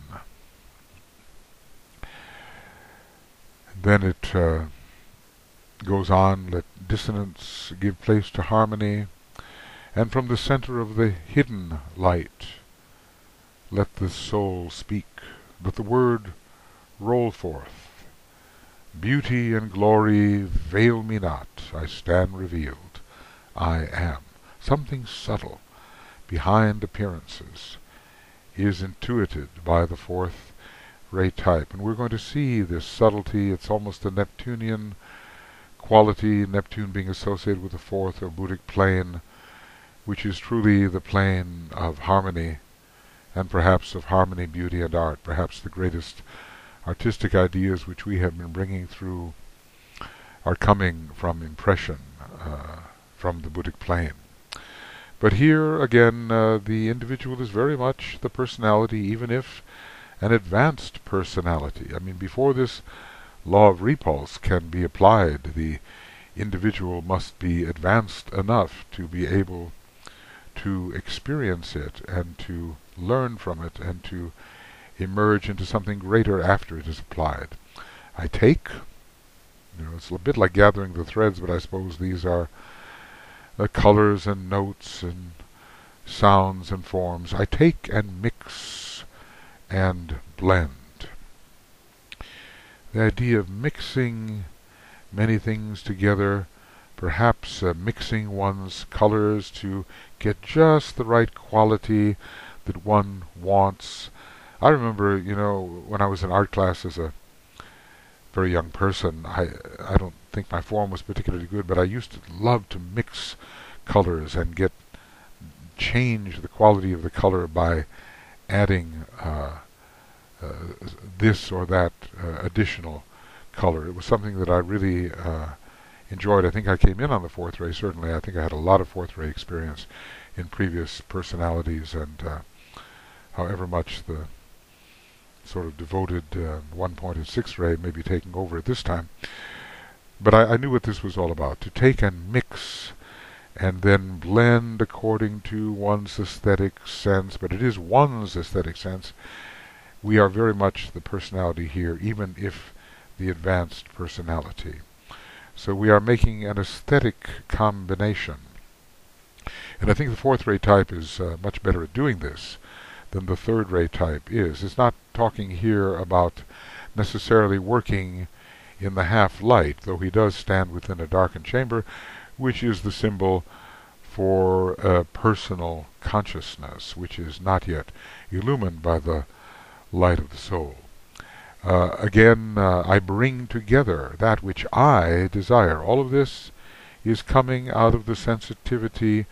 Speaker 1: Then it uh, goes on, let dissonance give place to harmony, and from the center of the hidden light let the soul speak, let the word roll forth. Beauty and glory veil me not, I stand revealed, I am. Something subtle behind appearances is intuited by the fourth ray type, and we're going to see this subtlety. It's almost a Neptunian quality, Neptune being associated with the fourth or Buddhic plane, which is truly the plane of harmony, and perhaps of harmony, beauty, and art, perhaps the greatest artistic ideas which we have been bringing through are coming from impression, uh, from the Buddhic plane. But here again uh, the individual is very much the personality, even if an advanced personality. I mean, before this law of repulse can be applied, the individual must be advanced enough to be able to experience it and to learn from it and to emerge into something greater after it is applied. I take, you know, it's a bit like gathering the threads, but I suppose these are uh, colors and notes and sounds and forms. I take and mix and blend. The idea of mixing many things together, perhaps uh, mixing one's colors to get just the right quality that one wants. I remember, you know, when I was in art class as a very young person, I I don't think my form was particularly good, but I used to love to mix colors and get change the quality of the color by adding uh, uh, this or that uh, additional color. It was something that I really uh, enjoyed. I think I came in on the fourth ray, certainly. I think I had a lot of fourth ray experience in previous personalities, and uh, however much the sort of devoted uh, one-pointed sixth ray may be taking over at this time. But I, I knew what this was all about, to take and mix and then blend according to one's aesthetic sense. But it is one's aesthetic sense. We are very much the personality here, even if the advanced personality. So we are making an aesthetic combination. And I think the fourth ray type is uh, much better at doing this than the third ray type is. It's not talking here about necessarily working in the half light, though he does stand within a darkened chamber, which is the symbol for uh, personal consciousness, which is not yet illumined by the light of the soul. Uh, again, uh, I bring together that which I desire. All of this is coming out of the sensitivity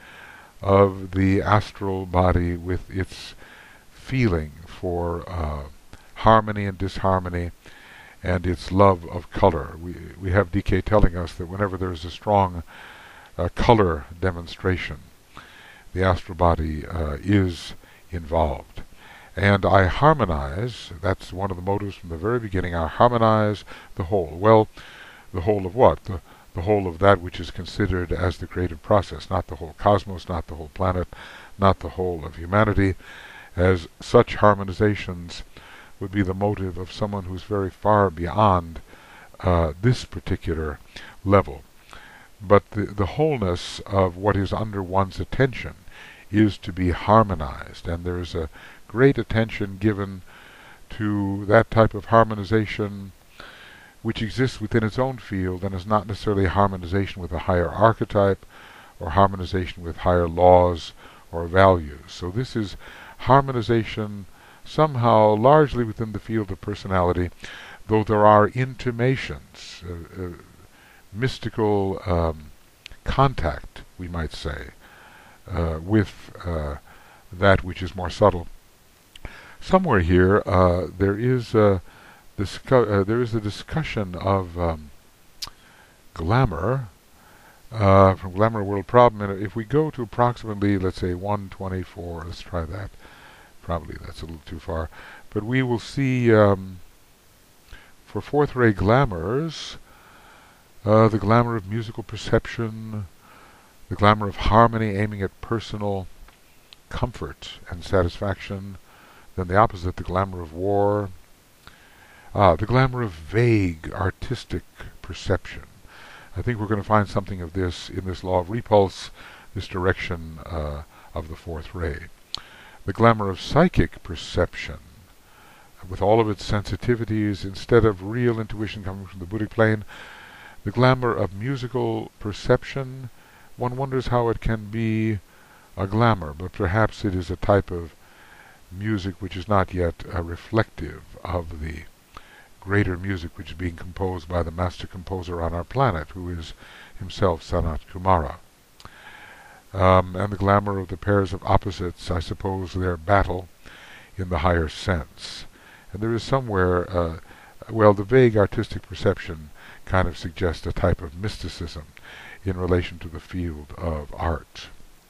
Speaker 1: of the astral body with its feeling for uh, harmony and disharmony, and its love of color. We we have D K telling us that whenever there is a strong uh, color demonstration, the astral body uh, is involved. And I harmonize, that's one of the motives from the very beginning, I harmonize the whole. Well, the whole of what? The, the the whole of that which is considered as the creative process, not the whole cosmos, not the whole planet, not the whole of humanity, as such harmonizations would be the motive of someone who's very far beyond uh, this particular level. But the, the wholeness of what is under one's attention is to be harmonized, and there is a great attention given to that type of harmonization which exists within its own field and is not necessarily harmonization with a higher archetype or harmonization with higher laws or values. So this is harmonization somehow largely within the field of personality, though there are intimations, uh, uh, mystical um, contact, we might say, uh, with uh, that which is more subtle. Somewhere here uh, there is a discu- uh, there is a discussion of um, glamour uh, from Glamour World Problem, and if we go to approximately, let's say, one twenty-four, let's try that. Probably that's a little too far, but we will see um, for fourth ray glamours uh, the glamour of musical perception, the glamour of harmony aiming at personal comfort and satisfaction. Then the opposite, the glamour of war. Ah, the glamour of vague artistic perception. I think we're going to find something of this in this law of repulse, this direction uh, of the fourth ray. The glamour of psychic perception, with all of its sensitivities, instead of real intuition coming from the Buddhic plane. The glamour of musical perception, one wonders how it can be a glamour, but perhaps it is a type of music which is not yet uh, reflective of the greater music which is being composed by the master composer on our planet, who is himself Sanat Kumara. Um, and the glamour of the pairs of opposites, I suppose their battle in the higher sense. And there is somewhere, uh, well, the vague artistic perception kind of suggests a type of mysticism in relation to the field of art.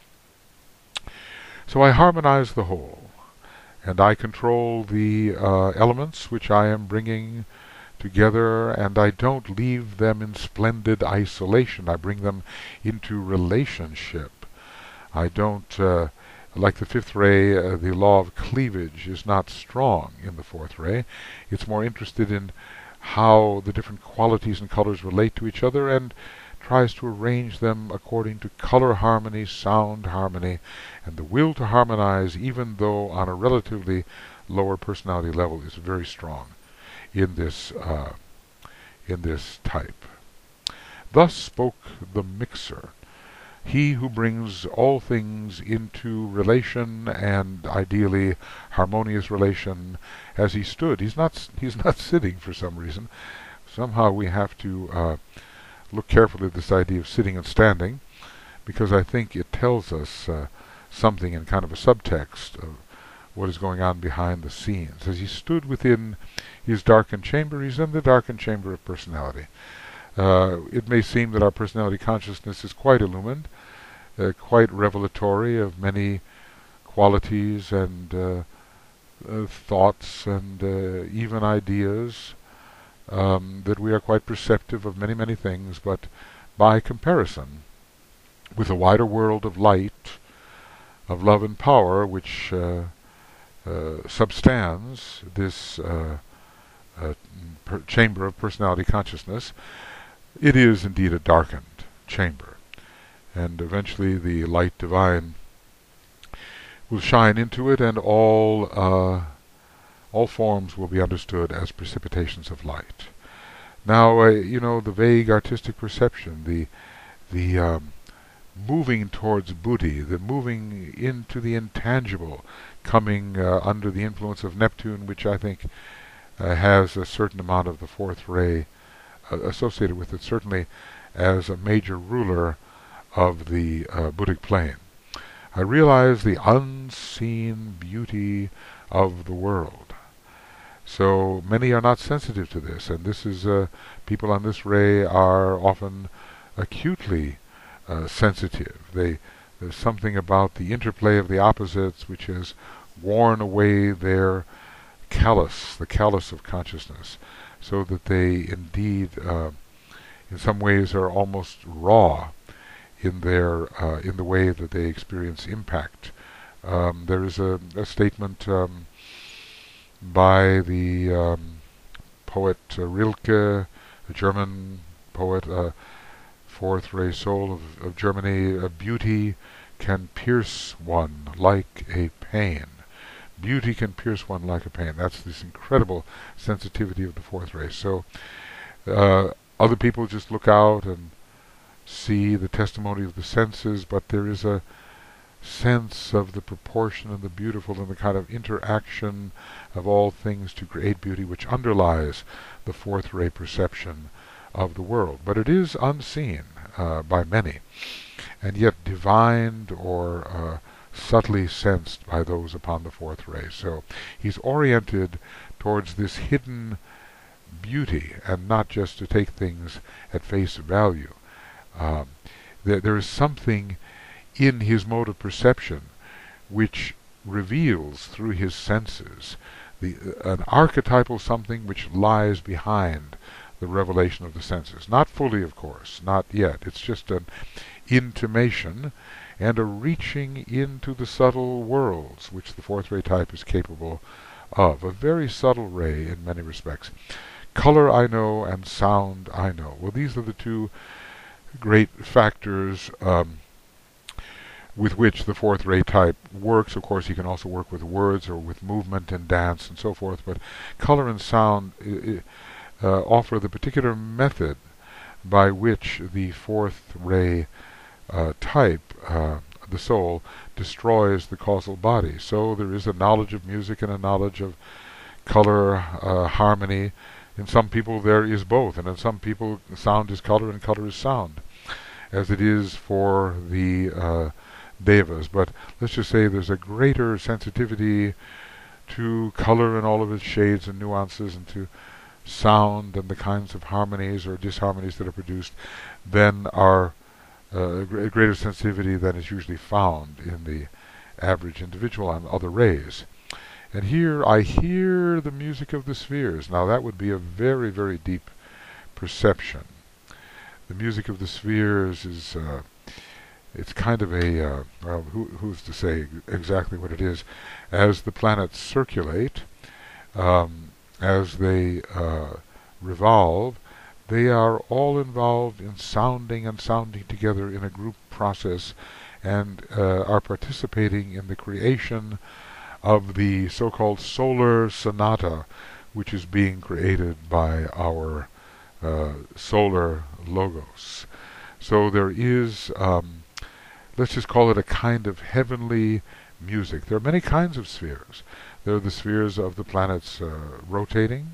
Speaker 1: So I harmonize the whole, and I control the uh, elements which I am bringing together, and I don't leave them in splendid isolation. I bring them into relationship. I don't, uh, like the fifth ray, uh, the law of cleavage is not strong in the fourth ray. It's more interested in how the different qualities and colors relate to each other, and tries to arrange them according to color harmony, sound harmony, and the will to harmonize, even though on a relatively lower personality level, is very strong in this uh, in this type. Thus spoke the mixer, he who brings all things into relation, and ideally harmonious relation, as he stood. He's not he's not sitting for some reason. Somehow we have to uh, look carefully at this idea of sitting and standing, because I think it tells us uh, something in kind of a subtext of what is going on behind the scenes. As he stood within his darkened chamber, he's in the darkened chamber of personality. Uh, it may seem that our personality consciousness is quite illumined, uh, quite revelatory of many qualities and uh, uh, thoughts and uh, even ideas, um, that we are quite perceptive of many, many things, but by comparison with a wider world of light, of love and power, which uh, uh, substands this uh, uh, per chamber of personality consciousness, it is indeed a darkened chamber. And eventually the light divine will shine into it, and all uh, all forms will be understood as precipitations of light. Now, uh, you know, the vague artistic perception, the the um, moving towards Buddhi, the moving into the intangible, coming uh, under the influence of Neptune, which I think uh, has a certain amount of the fourth ray uh, associated with it, certainly as a major ruler of the uh, Buddhic plane. I realize the unseen beauty of the world. So many are not sensitive to this, and this is uh, people on this ray are often acutely uh, sensitive. They there's something about the interplay of the opposites which has worn away their callus, the callus of consciousness, so that they indeed uh, in some ways are almost raw in their uh, in the way that they experience impact. Um, there is a, a statement um, by the um, poet uh, Rilke, a German poet, uh, fourth ray soul of, of Germany. Uh, beauty can pierce one like a pain. Beauty can pierce one like a pain. That's this incredible sensitivity of the fourth ray. So uh, other people just look out and see the testimony of the senses, but there is a sense of the proportion and the beautiful and the kind of interaction of all things to create beauty which underlies the fourth ray perception of the world. But it is unseen uh, by many, and yet divined or uh, subtly sensed by those upon the fourth ray. So he's oriented towards this hidden beauty and not just to take things at face value. Um, there, there is something in his mode of perception which reveals through his senses the, uh, an archetypal something which lies behind the revelation of the senses. Not fully, of course, not yet. It's just an intimation and a reaching into the subtle worlds which the fourth ray type is capable of. A very subtle ray in many respects. Color I know and sound I know. Well, these are the two great factors um, with which the fourth ray type works. Of course, he can also work with words or with movement and dance and so forth, but color and sound uh, uh, offer the particular method by which the fourth ray uh, type, uh, the soul, destroys the causal body. So there is a knowledge of music and a knowledge of color, uh, harmony. In some people there is both, and in some people sound is color and color is sound, as it is for the uh, devas. But let's just say there's a greater sensitivity to color in all of its shades and nuances, and to sound and the kinds of harmonies or disharmonies that are produced than are uh, a greater sensitivity than is usually found in the average individual on other rays. And here I hear the music of the spheres. Now that would be a very, very deep perception. The music of the spheres is, uh, it's kind of a, uh, well, who, who's to say exactly what it is? As the planets circulate, um, as they uh, revolve, they are all involved in sounding and sounding together in a group process, and uh, are participating in the creation of the so-called solar sonata, which is being created by our uh, solar logos. So there is, um, let's just call it a kind of heavenly music. There are many kinds of spheres. There are the spheres of the planets uh, rotating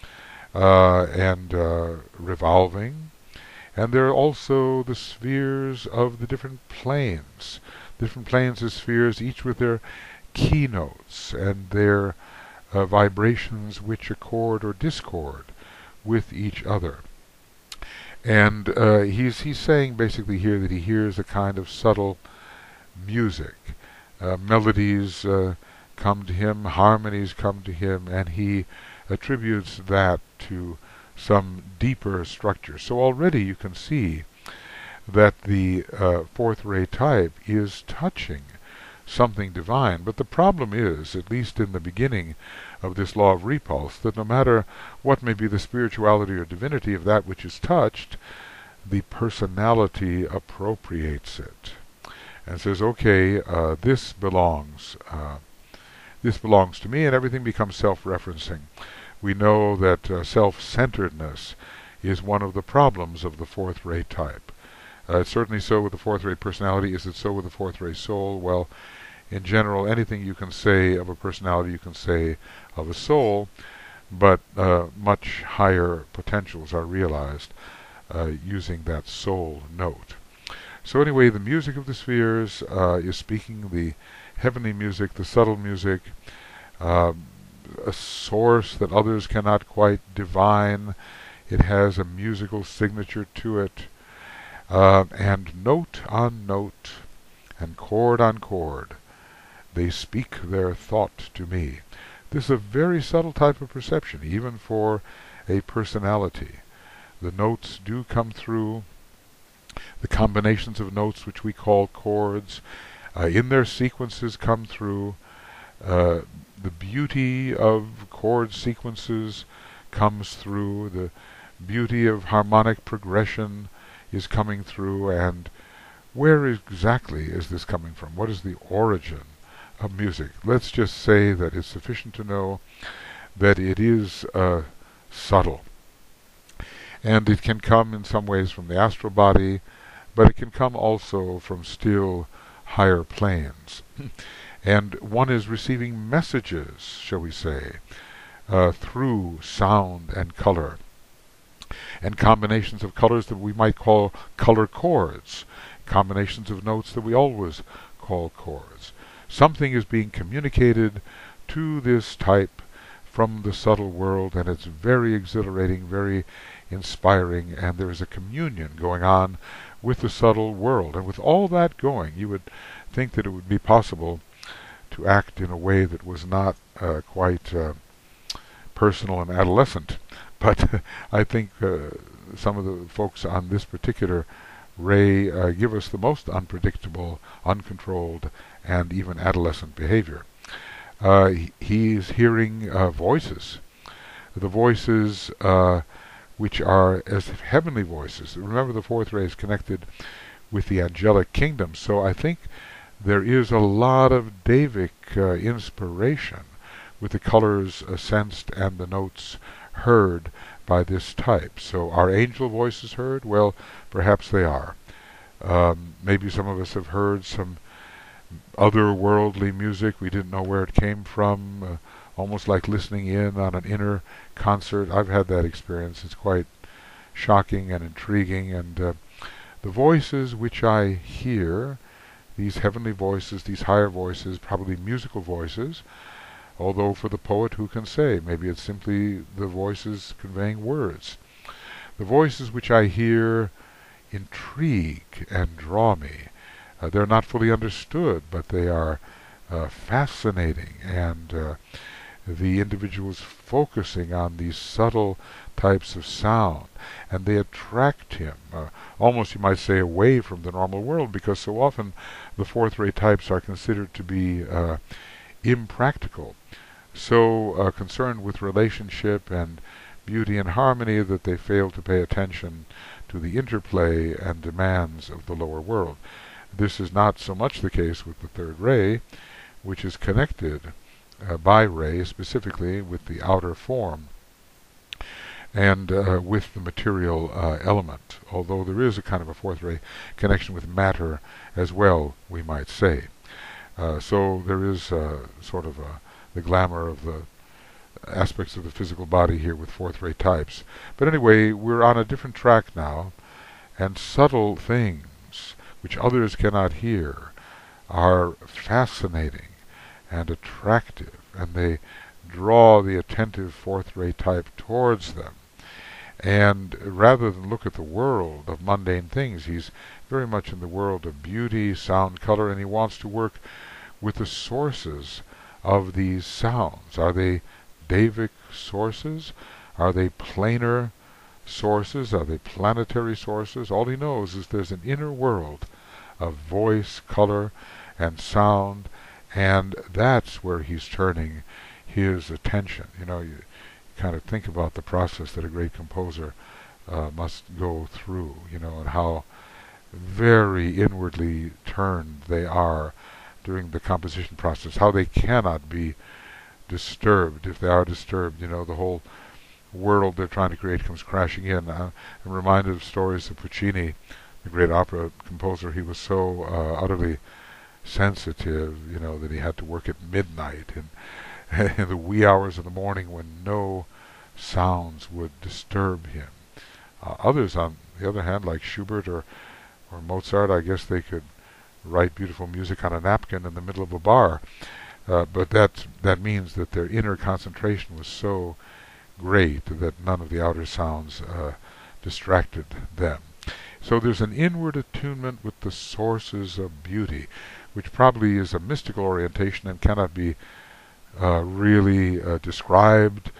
Speaker 1: uh, and uh, revolving, and there are also the spheres of the different planes. Different planes of spheres, each with their keynotes and their uh, vibrations which accord or discord with each other. And uh, he's he's saying basically here that he hears a kind of subtle music. Uh, melodies uh, come to him, harmonies come to him, and he attributes that to some deeper structure. So already you can see that the uh, fourth ray type is touching something divine. But the problem is, at least in the beginning of this law of repulse, that no matter what may be the spirituality or divinity of that which is touched, the personality appropriates it and says, okay, uh, this belongs uh, this belongs to me, and everything becomes self-referencing. We know that uh, self-centeredness is one of the problems of the fourth ray type. Uh, it's certainly so with the fourth ray personality. Is it so with the fourth ray soul? Well, in general, anything you can say of a personality, you can say of a soul, but uh, much higher potentials are realized uh, using that soul note. So anyway, the music of the spheres uh, is speaking the heavenly music, the subtle music, uh, a source that others cannot quite divine. It has a musical signature to it. Uh, and note on note, and chord on chord, they speak their thought to me. This is a very subtle type of perception, even for a personality. the notes do come through, the combinations of notes which we call chords, uh, in their sequences come through. Uh, the beauty of chord sequences comes through, the beauty of harmonic progression is coming through, and where exactly is this coming from? What is the origin of music? Let's just say that it's sufficient to know that it is uh, subtle. And it can come in some ways from the astral body, but it can come also from still higher planes. And one is receiving messages, shall we say, uh, through sound and color, and combinations of colors that we might call color chords, combinations of notes that we always call chords. Something is being communicated to this type from the subtle world, and it's very exhilarating, very inspiring, and there is a communion going on with the subtle world. And with all that going, you would think that it would be possible to act in a way that was not uh, quite uh, personal and adolescent. But I think uh, some of the folks on this particular ray uh, give us the most unpredictable, uncontrolled, and even adolescent behavior. Uh, he, he's hearing uh, voices, the voices uh, which are as heavenly voices. Remember, the fourth ray is connected with the angelic kingdom, so I think there is a lot of Davic uh, inspiration with the colors uh, sensed and the notes heard by this type. So are angel voices heard? Well, perhaps they are. Um, maybe some of us have heard some otherworldly music. We didn't know where it came from, uh, almost like listening in on an inner concert. I've had that experience. It's quite shocking and intriguing. And uh, the voices which I hear, these heavenly voices, these higher voices, probably musical voices, although for the poet, who can say? Maybe it's simply the voices conveying words. The voices which I hear intrigue and draw me. Uh, they're not fully understood, but they are uh, fascinating, and uh, the individual is focusing on these subtle types of sound, and they attract him, uh, almost you might say, away from the normal world, because so often the fourth ray types are considered to be uh, impractical, so uh, concerned with relationship and beauty and harmony that they fail to pay attention to the interplay and demands of the lower world. This is not so much the case with the third ray, which is connected uh, by ray specifically with the outer form and uh, with the material uh, element, although there is a kind of a fourth ray connection with matter as well, we might say. Uh, so there is uh, sort of a, the glamour of the aspects of the physical body here with fourth ray types. But anyway, we're on a different track now, and subtle things which others cannot hear are fascinating and attractive, and they draw the attentive fourth ray type towards them. And rather than look at the world of mundane things, he's very much in the world of beauty, sound, color, and he wants to work with the sources of these sounds. Are they Davic sources? Are they planar sources? Are they planetary sources? All he knows is there's an inner world of voice, color, and sound, and that's where he's turning his attention. You know, you kind of think about the process that a great composer uh, must go through, you know, and how very inwardly turned they are during the composition process, how they cannot be disturbed. If they are disturbed, you know, the whole world they're trying to create comes crashing in. Uh, I'm reminded of stories of Puccini, the great opera composer. He was so uh, utterly sensitive, you know, that he had to work at midnight and in the wee hours of the morning when no sounds would disturb him. Uh, others, on the other hand, like Schubert or, or Mozart, I guess they could write beautiful music on a napkin in the middle of a bar. Uh, but that that means that their inner concentration was so great that none of the outer sounds uh, distracted them. So there's an inward attunement with the sources of beauty, which probably is a mystical orientation and cannot be uh, really uh, described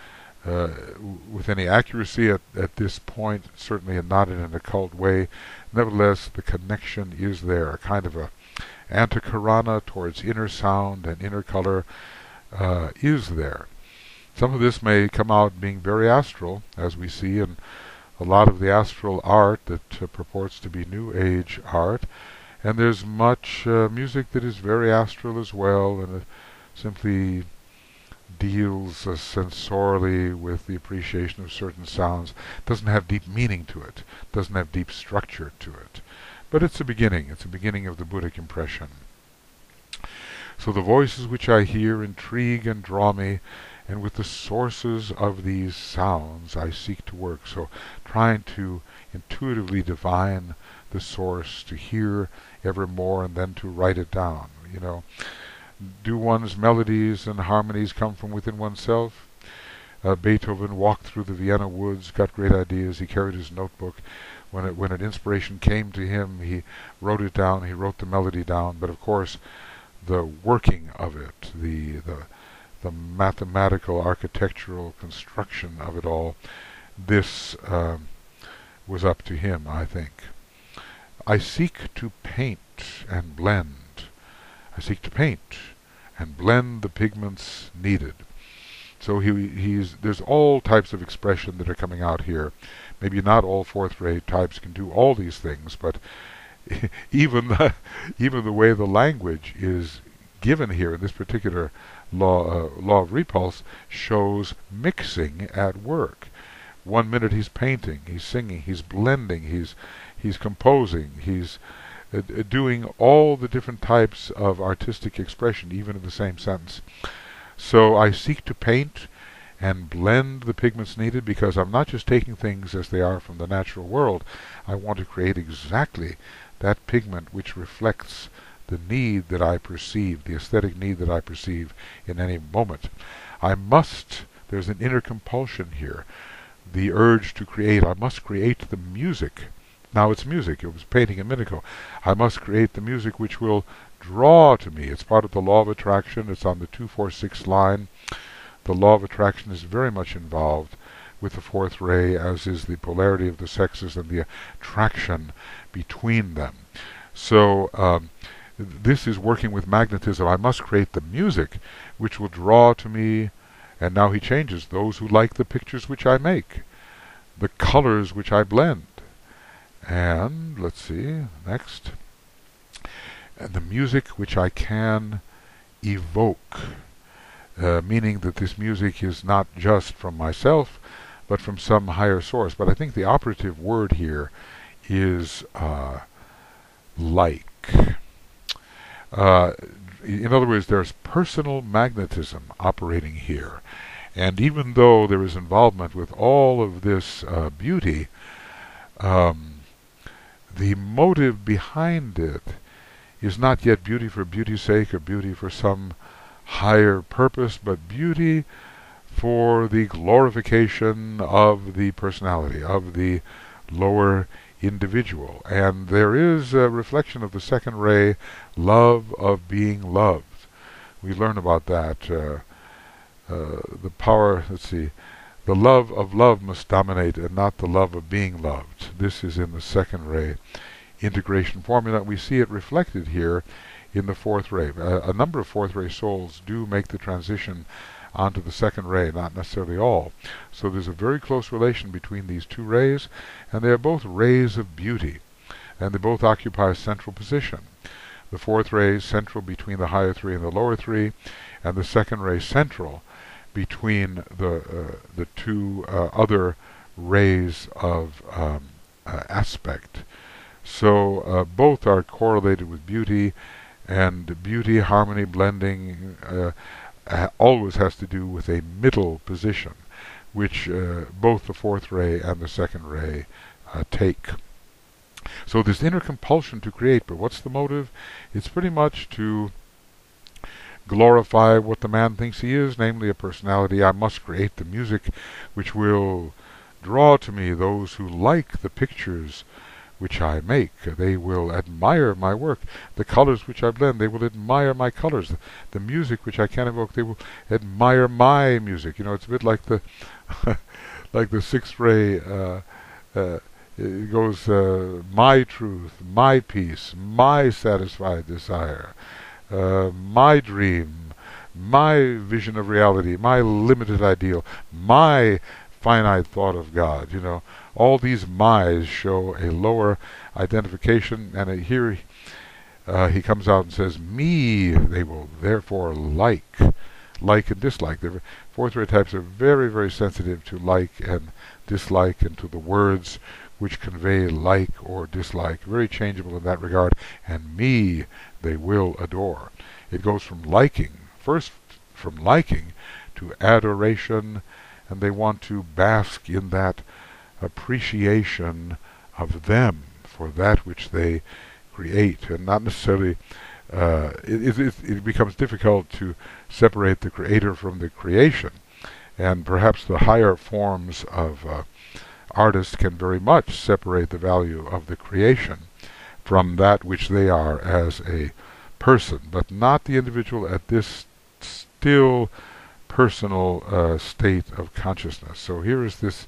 Speaker 1: uh, with any accuracy at, at this point, certainly not in an occult way. Nevertheless, the connection is there, a kind of a antikarana towards inner sound and inner color uh, is there. Some of this may come out being very astral, as we see in a lot of the astral art that uh, purports to be New Age art, and there's much uh, music that is very astral as well, and it simply deals uh, sensorially with the appreciation of certain sounds. Doesn't have deep meaning to it, doesn't have deep structure to it. But it's a beginning, it's a beginning of the Buddhic impression. So the voices which I hear intrigue and draw me, and with the sources of these sounds I seek to work. So trying to intuitively divine the source, to hear ever more and then to write it down. You know, do one's melodies and harmonies come from within oneself? Uh, Beethoven walked through the Vienna woods, got great ideas. He carried his notebook. When it, when an inspiration came to him, he wrote it down. He wrote the melody down. But of course, the working of it, the the the mathematical, architectural construction of it all, this um, was up to him, I think. I seek to paint and blend. I seek to paint and blend the pigments needed. So he, he's, there's all types of expression that are coming out here. Maybe not all fourth-rate types can do all these things, but even the, even the way the language is given here in this particular law, uh, law of repulse shows mixing at work. One minute he's painting, he's singing, he's blending, he's he's composing, he's uh, doing all the different types of artistic expression, even in the same sentence. So I seek to paint and blend the pigments needed, because I'm not just taking things as they are from the natural world. I want to create exactly that pigment which reflects the need that I perceive, the aesthetic need that I perceive in any moment. I must, there's an inner compulsion here, the urge to create. I must create the music. Now it's music, it was painting a minute ago. I must create the music which will draw to me. It's part of the law of attraction. It's on the two four six line. The law of attraction is very much involved with the fourth ray, as is the polarity of the sexes and the attraction between them. So um, this is working with magnetism. I must create the music which will draw to me, and now he changes, those who like the pictures which I make, the colors which I blend. And, let's see, next, and the music which I can evoke, uh, meaning that this music is not just from myself, but from some higher source. But I think the operative word here is uh, like. Uh, in other words, there's personal magnetism operating here. And even though there is involvement with all of this uh, beauty, um, the motive behind it is not yet beauty for beauty's sake or beauty for some higher purpose, but beauty for the glorification of the personality, of the lower individual. And there is a reflection of the second ray, love of being loved. We learn about that. Uh, uh, the power, let's see, the love of love must dominate and not the love of being loved. This is in the second ray integration formula. We see it reflected here in the fourth ray. Uh, a number of fourth ray souls do make the transition onto the second ray, not necessarily all. So there's a very close relation between these two rays, and they are both rays of beauty, and they both occupy a central position. The fourth ray is central between the higher three and the lower three, and the second ray central between the uh, the two uh, other rays of um, uh, aspect. So uh, both are correlated with beauty, and beauty, harmony, blending uh, uh, always has to do with a middle position, which uh, both the fourth ray and the second ray uh, take. So this inner compulsion to create, but what's the motive? It's pretty much to glorify what the man thinks he is, namely a personality. I must create the music which will draw to me those who like the pictures which I make. They will admire my work. The colors which I blend, they will admire my colors. The, the music which I can evoke, they will admire my music. You know, it's a bit like the like the sixth ray. Uh, uh, it goes uh, my truth, my peace, my satisfied desire, uh, my dream, my vision of reality, my limited ideal, my finite thought of God. You know, all these my's show a lower identification, and a, here uh, he comes out and says, me they will therefore like. Like and dislike. The fourth ray types are very, very sensitive to like and dislike, and to the words which convey like or dislike. Very changeable in that regard. And me they will adore. It goes from liking, first from liking to adoration, and they want to bask in that appreciation of them for that which they create, and not necessarily uh, it, it, it becomes difficult to separate the creator from the creation, and perhaps the higher forms of uh, artists can very much separate the value of the creation from that which they are as a person, but not the individual at this still personal uh, state of consciousness. So here is this,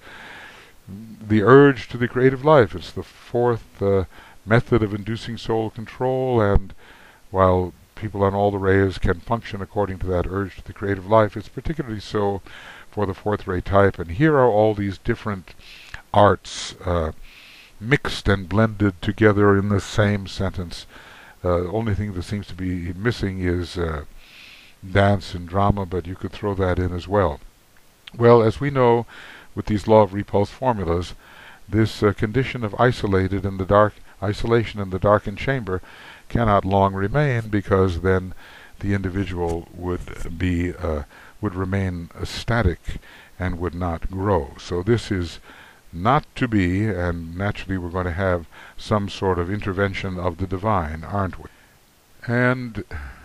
Speaker 1: the urge to the creative life. It's the fourth uh, method of inducing soul control, and while people on all the rays can function according to that urge to the creative life, it's particularly so for the fourth ray type. And here are all these different arts uh, mixed and blended together in the same sentence. Uh, the only thing that seems to be missing is uh, dance and drama, but you could throw that in as well. Well, as we know with these law of repulse formulas, this uh, condition of isolated in the dark, isolation in the darkened chamber cannot long remain, because then the individual would be uh, would remain uh, static and would not grow. So this is not to be, and naturally we're going to have some sort of intervention of the divine, aren't we? And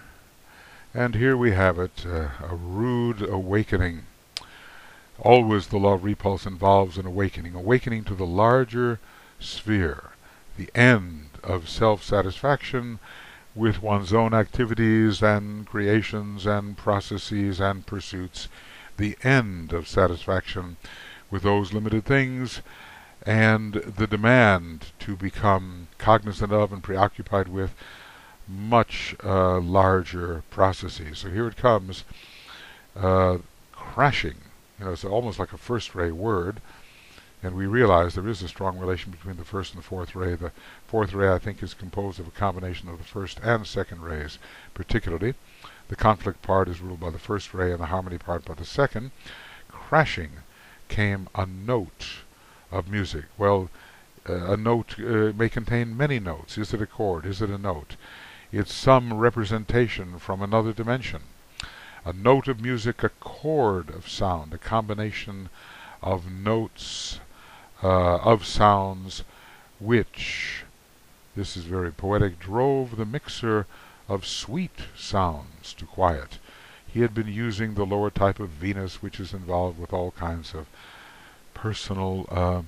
Speaker 1: and here we have it, uh, a rude awakening. Always the law of repulse involves an awakening, awakening to the larger sphere, the end of self-satisfaction with one's own activities and creations and processes and pursuits, the end of satisfaction with those limited things, and the demand to become cognizant of and preoccupied with much uh, larger processes. So here it comes, uh, crashing. You know, it's almost like a first ray word, and we realize there is a strong relation between the first and the fourth ray. The fourth ray, I think, is composed of a combination of the first and second rays, particularly. The conflict part is ruled by the first ray and the harmony part by the second. Crashing came a note of music. Well, uh, a note uh, may contain many notes. Is it a chord? Is it a note? It's some representation from another dimension. A note of music, a chord of sound, a combination of notes, uh, of sounds, which, this is very poetic, drove the mixer of sweet sounds to quiet. He had been using the lower type of Venus, which is involved with all kinds of personal uh,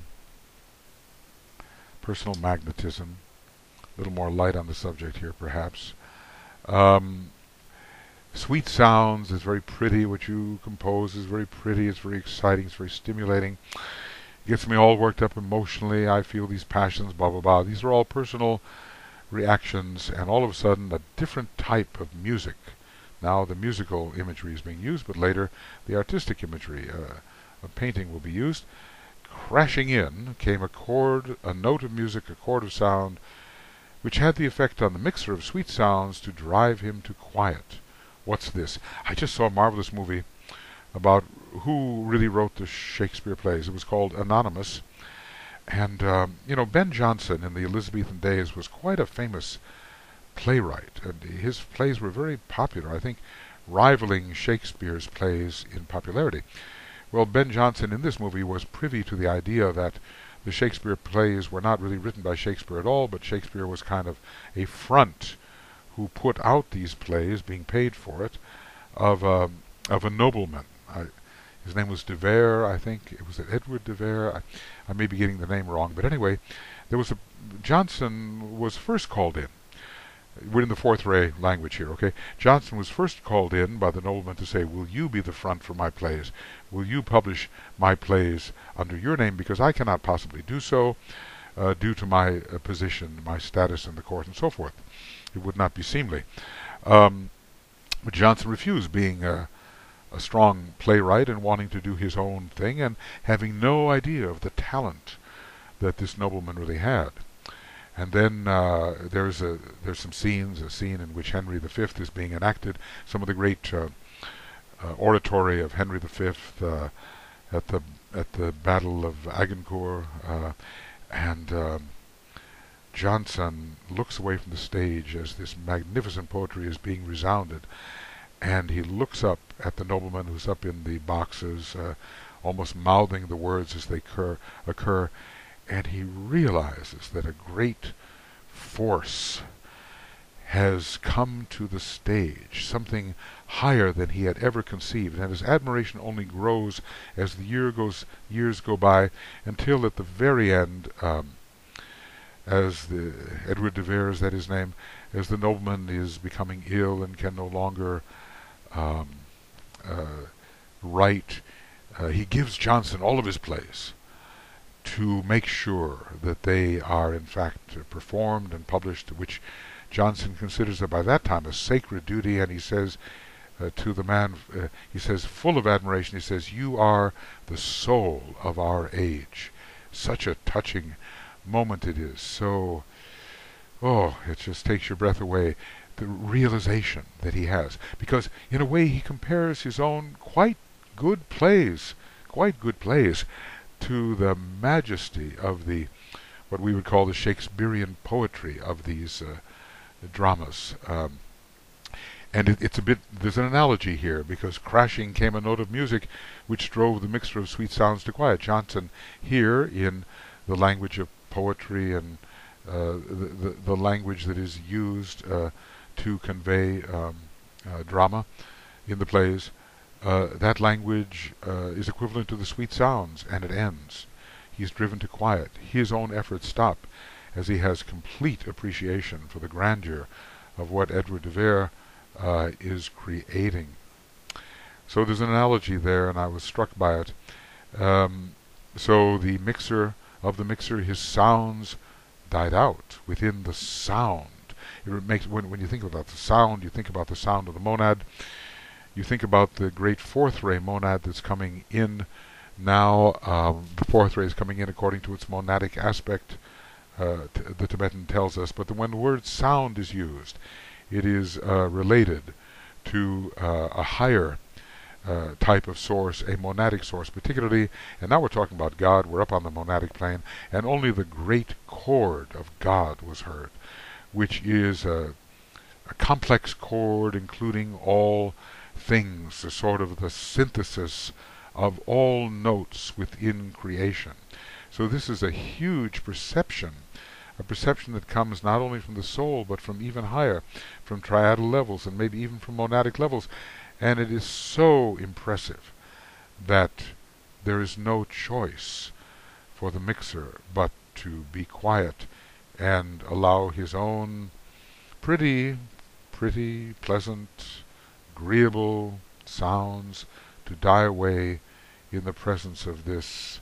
Speaker 1: personal magnetism. A little more light on the subject here, perhaps. Um, sweet sounds is very pretty. What you compose is very pretty. It's very exciting. It's very stimulating. It gets me all worked up emotionally. I feel these passions, blah, blah, blah. These are all personal reactions, and all of a sudden a different type of music. Now the musical imagery is being used, but later the artistic imagery uh, of painting will be used. Crashing in came a chord, a note of music, a chord of sound, which had the effect on the mixer of sweet sounds to drive him to quiet. What's this? I just saw a marvelous movie about who really wrote the Shakespeare plays. It was called Anonymous. And, um, you know, Ben Jonson in the Elizabethan days was quite a famous playwright, and his plays were very popular, I think rivaling Shakespeare's plays in popularity. Well, Ben Jonson in this movie was privy to the idea that the Shakespeare plays were not really written by Shakespeare at all, but Shakespeare was kind of a front who put out these plays, being paid for it, of a, of a nobleman. I, his name was de Vere, I think. It was Edward de Vere. I, I may be getting the name wrong, but anyway, there was a Johnson was first called in. We're in the fourth ray language here, okay? Johnson was first called in by the nobleman to say, will you be the front for my plays? Will you publish my plays under your name? Because I cannot possibly do so uh, due to my uh, position, my status in the court, and so forth. It would not be seemly. Um, but Johnson refused, being a, a strong playwright and wanting to do his own thing and having no idea of the talent that this nobleman really had. And then uh, there's a there's some scenes, a scene in which Henry the Fifth is being enacted. Some of the great uh, uh, oratory of Henry the Fifth uh, at the at the Battle of Agincourt, uh, and um, Johnson looks away from the stage as this magnificent poetry is being resounded, and he looks up at the nobleman who's up in the boxes, uh, almost mouthing the words as they occur, occur. And he realizes that a great force has come to the stage, something higher than he had ever conceived, and his admiration only grows as the year goes, years go by, until at the very end, um, as the Edward de Vere, is that his name, as the nobleman is becoming ill and can no longer um, uh, write, uh, he gives Johnson all of his plays, to make sure that they are in fact performed and published, which Johnson considers by that time a sacred duty. And he says uh, to the man, uh, he says, full of admiration, he says, you are the soul of our age. Such a touching moment it is. So, oh, it just takes your breath away, the realization that he has. Because in a way he compares his own quite good plays, quite good plays, to the majesty of the, what we would call the Shakespearean poetry of these uh, dramas. Um, and it, it's a bit, there's an analogy here, because crashing came a note of music which drove the mixture of sweet sounds to quiet. Johnson here, in the language of poetry and uh, the, the, the language that is used uh, to convey um, uh, drama in the plays, Uh, that language uh, is equivalent to the sweet sounds, and it ends. He is driven to quiet. His own efforts stop as he has complete appreciation for the grandeur of what Edward de Vere uh, is creating. So there's an analogy there, and I was struck by it. Um, so the mixer of the mixer, his sounds died out within the sound. It makes when when you think about the sound, you think about the sound of the monad. You think about the great fourth ray monad that's coming in now. Um, the fourth ray is coming in according to its monadic aspect, uh, t the Tibetan tells us. But the, when the word sound is used, it is uh, related to uh, a higher uh, type of source, a monadic source particularly. And now we're talking about God. We're up on the monadic plane, and only the great chord of God was heard, which is a, a complex chord including all things, the sort of the synthesis of all notes within creation. So this is a huge perception, a perception that comes not only from the soul, but from even higher, from triadal levels, and maybe even from monadic levels. And it is so impressive that there is no choice for the mixer but to be quiet and allow his own pretty, pretty, pleasant, agreeable sounds to die away in the presence of this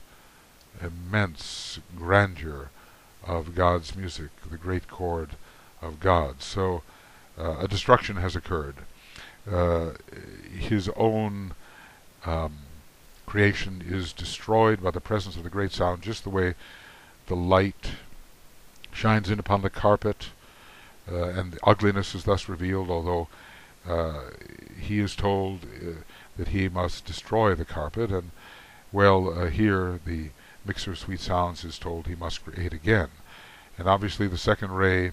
Speaker 1: immense grandeur of God's music, the great chord of God. So uh, a destruction has occurred. Uh, his own um, creation is destroyed by the presence of the great sound, just the way the light shines in upon the carpet, uh, and the ugliness is thus revealed, although Uh, he is told uh, that he must destroy the carpet, and well, uh, here the mixer of sweet sounds is told he must create again. And obviously the second ray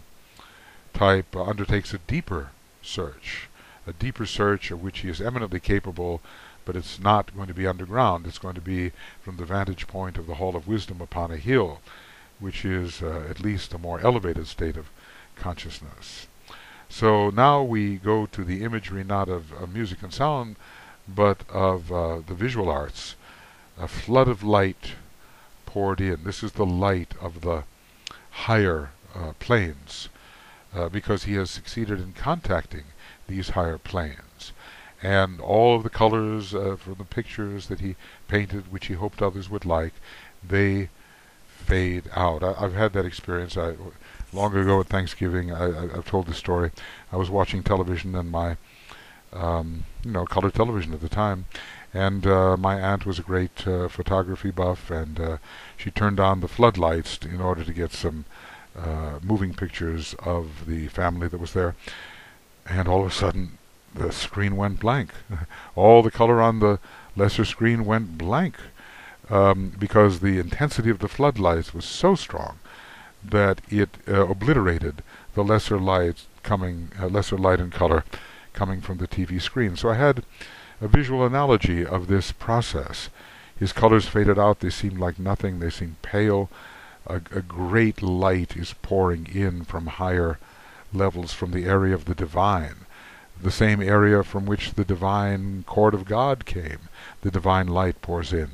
Speaker 1: type uh, undertakes a deeper search, a deeper search of which he is eminently capable, but it's not going to be underground. It's going to be from the vantage point of the Hall of Wisdom upon a hill, which is uh, at least a more elevated state of consciousness. So now we go to the imagery not of, of music and sound, but of uh, the visual arts. A flood of light poured in. This is the light of the higher uh, planes, uh, because he has succeeded in contacting these higher planes. And all of the colors uh, from the pictures that he painted, which he hoped others would like, they fade out. I, I've had that experience. I, long ago at Thanksgiving, I, I, I've told this story. I was watching television, and my, um, you know, color television at the time, and uh, my aunt was a great uh, photography buff, and uh, she turned on the floodlights in order to get some uh, moving pictures of the family that was there. And all of a sudden, the screen went blank. All the color on the lesser screen went blank, um, because the intensity of the floodlights was so strong that it uh, obliterated the lesser light coming, uh, lesser light and color coming from the T V screen. So I had a visual analogy of this process. His colors faded out. They seemed like nothing. They seemed pale. A, a great light is pouring in from higher levels, from the area of the divine, the same area from which the divine chord of God came. The divine light pours in.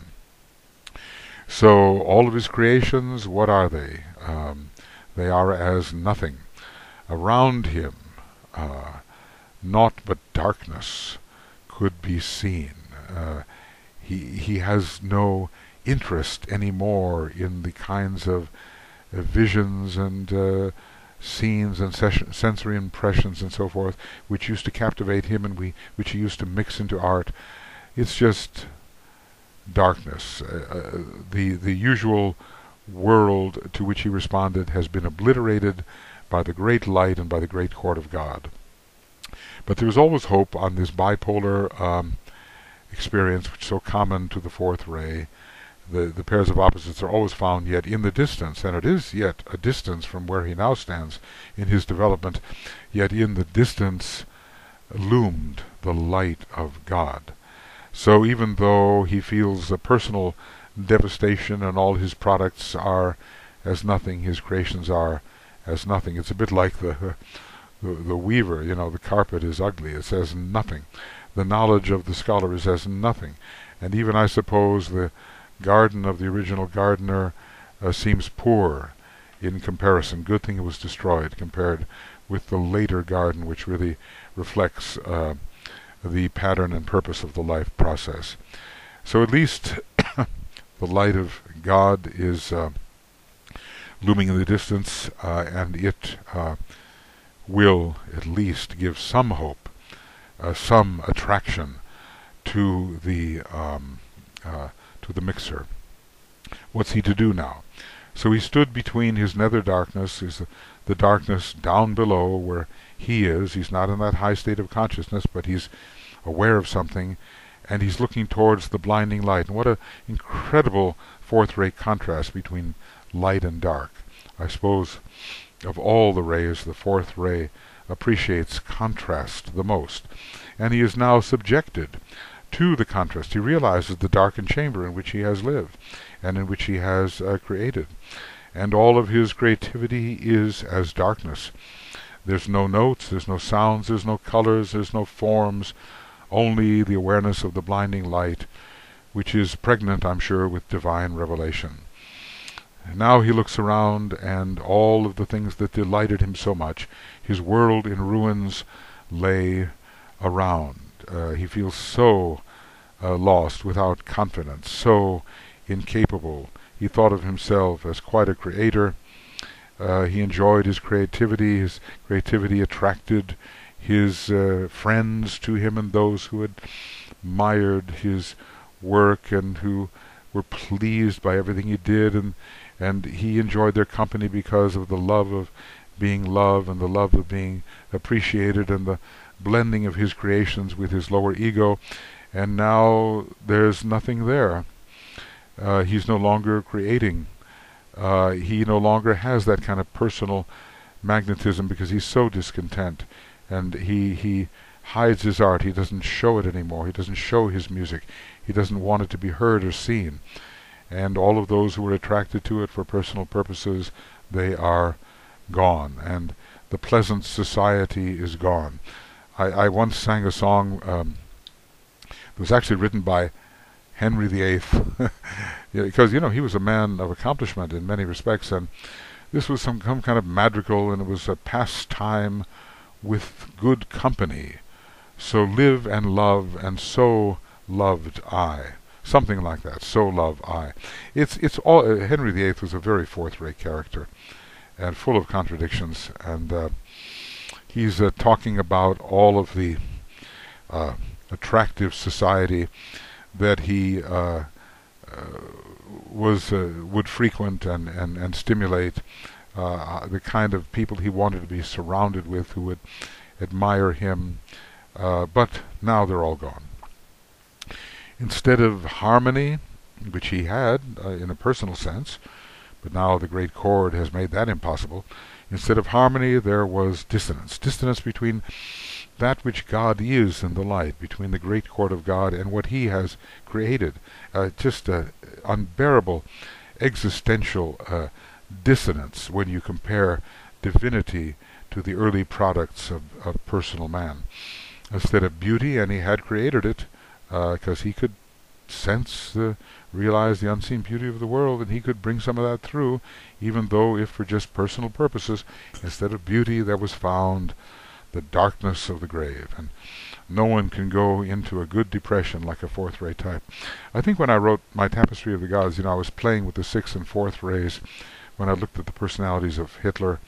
Speaker 1: So all of his creations, what are they? Um, they are as nothing. Around him, uh, naught but darkness could be seen. Uh, he he has no interest anymore in the kinds of uh, visions and uh, scenes and ses- sensory impressions and so forth which used to captivate him and we which he used to mix into art. It's just darkness. Uh, uh, the the usual world to which he responded has been obliterated by the great light and by the great chord of God. But there is always hope on this bipolar um, experience, which is so common to the fourth ray. The, the pairs of opposites are always found yet in the distance, and it is yet a distance from where he now stands in his development, yet in the distance loomed the light of God. So even though he feels a personal devastation and all his products are as nothing, his creations are as nothing. It's a bit like the The, the weaver, you know, the carpet is ugly. It says nothing. The knowledge of the scholar is as nothing. And even, I suppose, the garden of the original gardener uh, seems poor in comparison. Good thing it was destroyed compared with the later garden, which really reflects uh, the pattern and purpose of the life process. So at least the light of God is uh, looming in the distance, uh, and it uh, will at least give some hope, uh, some attraction to the um, uh, to the mixer. What's he to do now? So he stood between his nether darkness, is the, the darkness down below where he is. He's not in that high state of consciousness, but he's aware of something, and he's looking towards the blinding light. And what an incredible fourth-rate contrast between light and dark. I suppose of all the rays, the fourth ray appreciates contrast the most, and he is now subjected to the contrast. He realizes the darkened chamber in which he has lived and in which he has uh, created, and all of his creativity is as darkness. There's no notes, there's no sounds, there's no colors, there's no forms, only the awareness of the blinding light, which is pregnant, I'm sure, with divine revelation. And now he looks around, and all of the things that delighted him so much, his world in ruins, lay around. Uh, he feels so uh, lost, without confidence, so incapable. He thought of himself as quite a creator. Uh, he enjoyed his creativity. His creativity attracted his uh, friends to him, and those who admired his work and who were pleased by everything he did, and and he enjoyed their company because of the love of being loved and the love of being appreciated and the blending of his creations with his lower ego. And now there's nothing there. Uh, he's no longer creating. Uh, he no longer has that kind of personal magnetism because he's so discontent, and he he hides his art. He doesn't show it anymore. He doesn't show his music. He doesn't want it to be heard or seen. And all of those who were attracted to it for personal purposes, they are gone, and the pleasant society is gone. I, I once sang a song um, that was actually written by Henry the Eighth, because, you know, he was a man of accomplishment in many respects, and this was some, some kind of madrigal, and it was a pastime with good company. So live and love, and so loved I. Something like that. So love I. It's it's all. Uh, Henry the Eighth was a very fourth-rate character, and full of contradictions. And uh, he's uh, talking about all of the uh, attractive society that he uh, uh, was uh, would frequent and and and stimulate. Uh, the kind of people he wanted to be surrounded with, who would admire him. Uh, but now they're all gone. Instead of harmony, which he had uh, in a personal sense, but now the great chord has made that impossible, instead of harmony there was dissonance. Dissonance between that which God is in the light, between the great chord of God and what he has created. Uh, just an unbearable existential uh, dissonance when you compare divinity to the early products of, of personal man. Instead of beauty, and he had created it, because uh, he could sense, the, realize the unseen beauty of the world, and he could bring some of that through, even though if for just personal purposes, instead of beauty there was found the darkness of the grave. And no one can go into a good depression like a fourth-ray type. I think when I wrote my Tapestry of the Gods, you know, I was playing with the sixth and fourth rays when I looked at the personalities of Hitler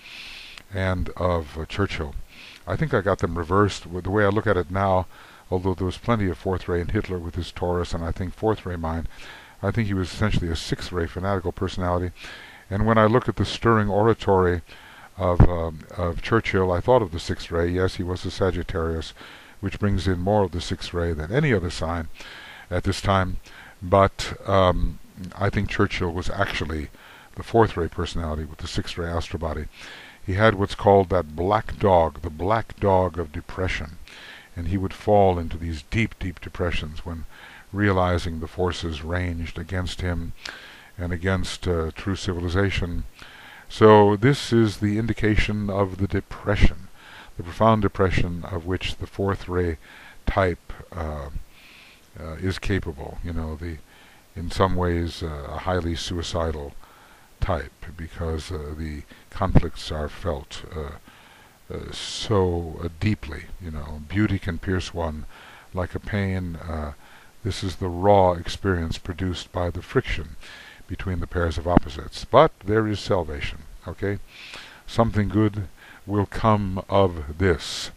Speaker 1: and of uh, Churchill. I think I got them reversed. With the way I look at it now, although there was plenty of fourth ray in Hitler with his Taurus and I think fourth ray mind, I think he was essentially a sixth ray fanatical personality. And when I look at the stirring oratory of um, of Churchill, I thought of the sixth ray. Yes, he was a Sagittarius, which brings in more of the sixth ray than any other sign at this time. But um, I think Churchill was actually the fourth ray personality with the sixth ray astral body. He had what's called that black dog, the black dog of depression. And he would fall into these deep, deep depressions when realizing the forces ranged against him and against uh, true civilization. So this is the indication of the depression, the profound depression of which the fourth ray type uh, uh, is capable. You know, the in some ways uh, a highly suicidal type, because uh, the conflicts are felt uh, uh, so uh, deeply. You know, beauty can pierce one like a pain. Uh, this is the raw experience produced by the friction between the pairs of opposites. But there is salvation, okay? Something good will come of this.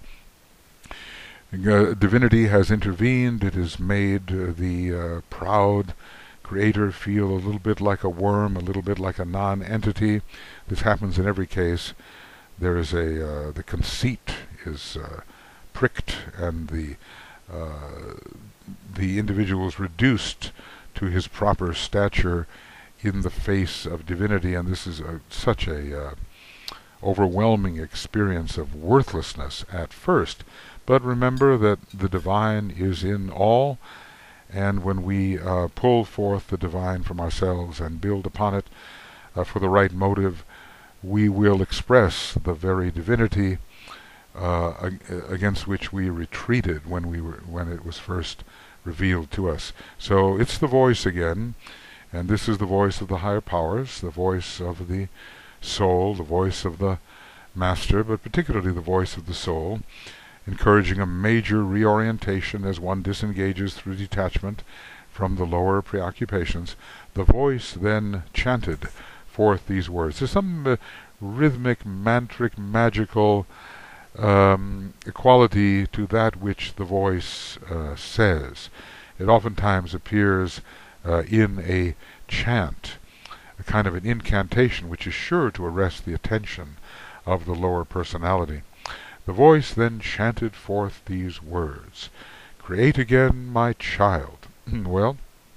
Speaker 1: Uh, divinity has intervened. It has made uh, the uh, proud creator feel a little bit like a worm, a little bit like a non-entity. This happens in every case. There is a, uh, the conceit is uh, pricked, and the uh, the individual is reduced to his proper stature in the face of divinity, and this is a, such a uh, overwhelming experience of worthlessness at first. But remember that the divine is in all, and when we uh, pull forth the divine from ourselves and build upon it uh, for the right motive, we will express the very divinity uh, ag against which we retreated when we were when it was first revealed to us. So it's the voice again, and this is the voice of the higher powers, the voice of the soul, the voice of the master, but particularly the voice of the soul, encouraging a major reorientation as one disengages through detachment from the lower preoccupations. The voice then chanted forth these words. There's some uh, rhythmic, mantric, magical um, quality to that which the voice uh, says. It oftentimes appears uh, in a chant, a kind of an incantation which is sure to arrest the attention of the lower personality. The voice then chanted forth these words: "Create again, my child." Well,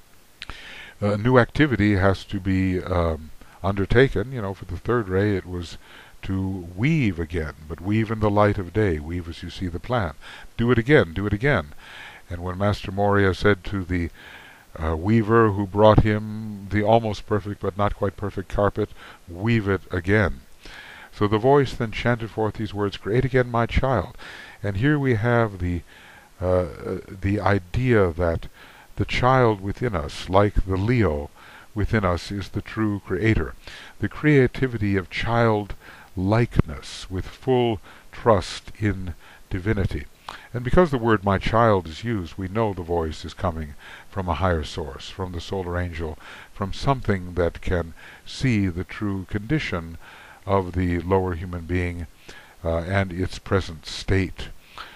Speaker 1: a new activity has to be um, undertaken. You know, for the third ray it was to weave again, but weave in the light of day, weave as you see the plan. Do it again, do it again. And when Master Moria said to the uh, weaver who brought him the almost perfect but not quite perfect carpet, weave it again. So the voice then chanted forth these words: "Create again, my child." And here we have the uh, the idea that the child within us, like the Leo within us is the true creator. The creativity of childlikeness with full trust in divinity. And because the word my child is used, we know the voice is coming from a higher source, from the solar angel, from something that can see the true condition of the lower human being uh, and its present state.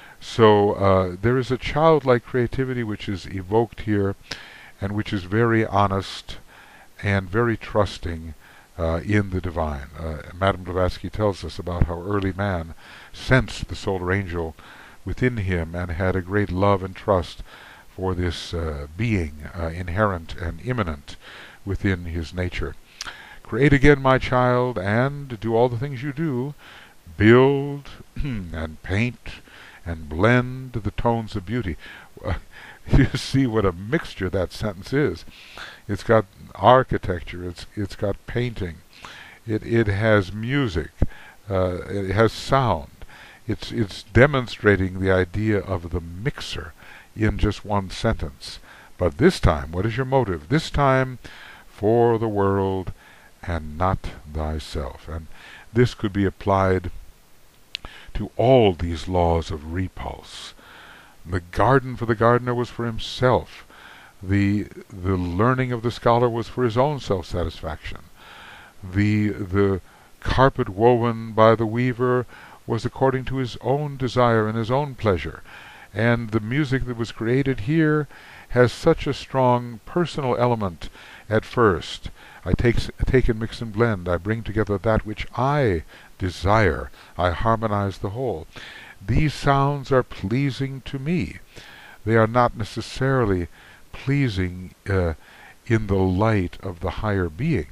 Speaker 1: So uh, there is a childlike creativity which is evoked here and which is very honest and very trusting uh, in the divine. Uh, Madame Blavatsky tells us about how early man sensed the solar angel within him and had a great love and trust for this uh, being uh, inherent and immanent within his nature. Create again, my child, and do all the things you do. Build and paint and blend the tones of beauty. You see what a mixture that sentence is. It's got architecture, it's it's got painting, it it has music, uh, it has sound. It's it's demonstrating the idea of the mixer in just one sentence. But this time, what is your motive? This time, for the world and not thyself. And this could be applied to all these laws of repulse. The garden for the gardener was for himself. The the learning of the scholar was for his own self-satisfaction. The the carpet woven by the weaver was according to his own desire and his own pleasure. And the music that was created here has such a strong personal element at first. I take, take and mix and blend. I bring together that which I desire. I harmonize the whole. These sounds are pleasing to me. They are not necessarily pleasing uh, in the light of the higher being.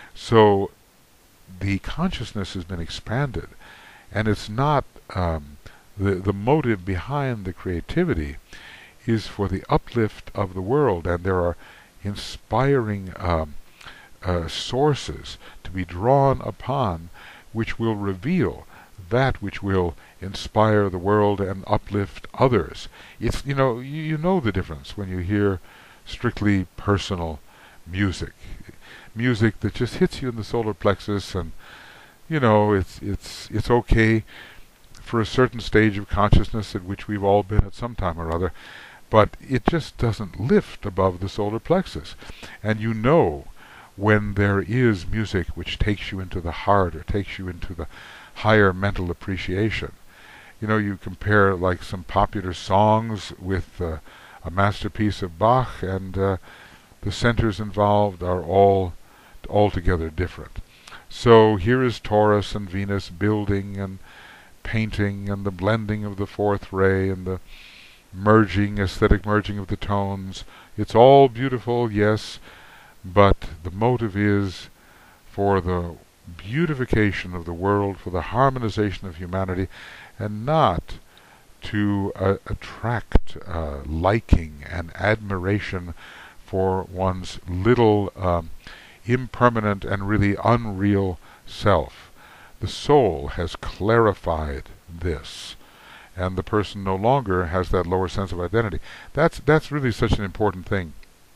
Speaker 1: So the consciousness has been expanded, and it's not um, the the motive behind the creativity is for the uplift of the world, and there are inspiring um, uh, sources to be drawn upon which will reveal that which will inspire the world and uplift others. It's, you know, you, you know the difference when you hear strictly personal music. Music that just hits you in the solar plexus, and you know, it's it's it's okay for a certain stage of consciousness at which we've all been at some time or other, but it just doesn't lift above the solar plexus. And you know when there is music which takes you into the heart or takes you into the higher mental appreciation. You know, you compare like some popular songs with uh, a masterpiece of Bach, and uh, the centers involved are all altogether different. So here is Taurus and Venus building and painting, and the blending of the fourth ray, and the merging, aesthetic merging of the tones. It's all beautiful, yes, but the motive is for the beautification of the world, for the harmonization of humanity, and not to uh, attract uh, liking and admiration for one's little um, impermanent and really unreal self. The soul has clarified this, and the person no longer has that lower sense of identity. That's that's really such an important thing.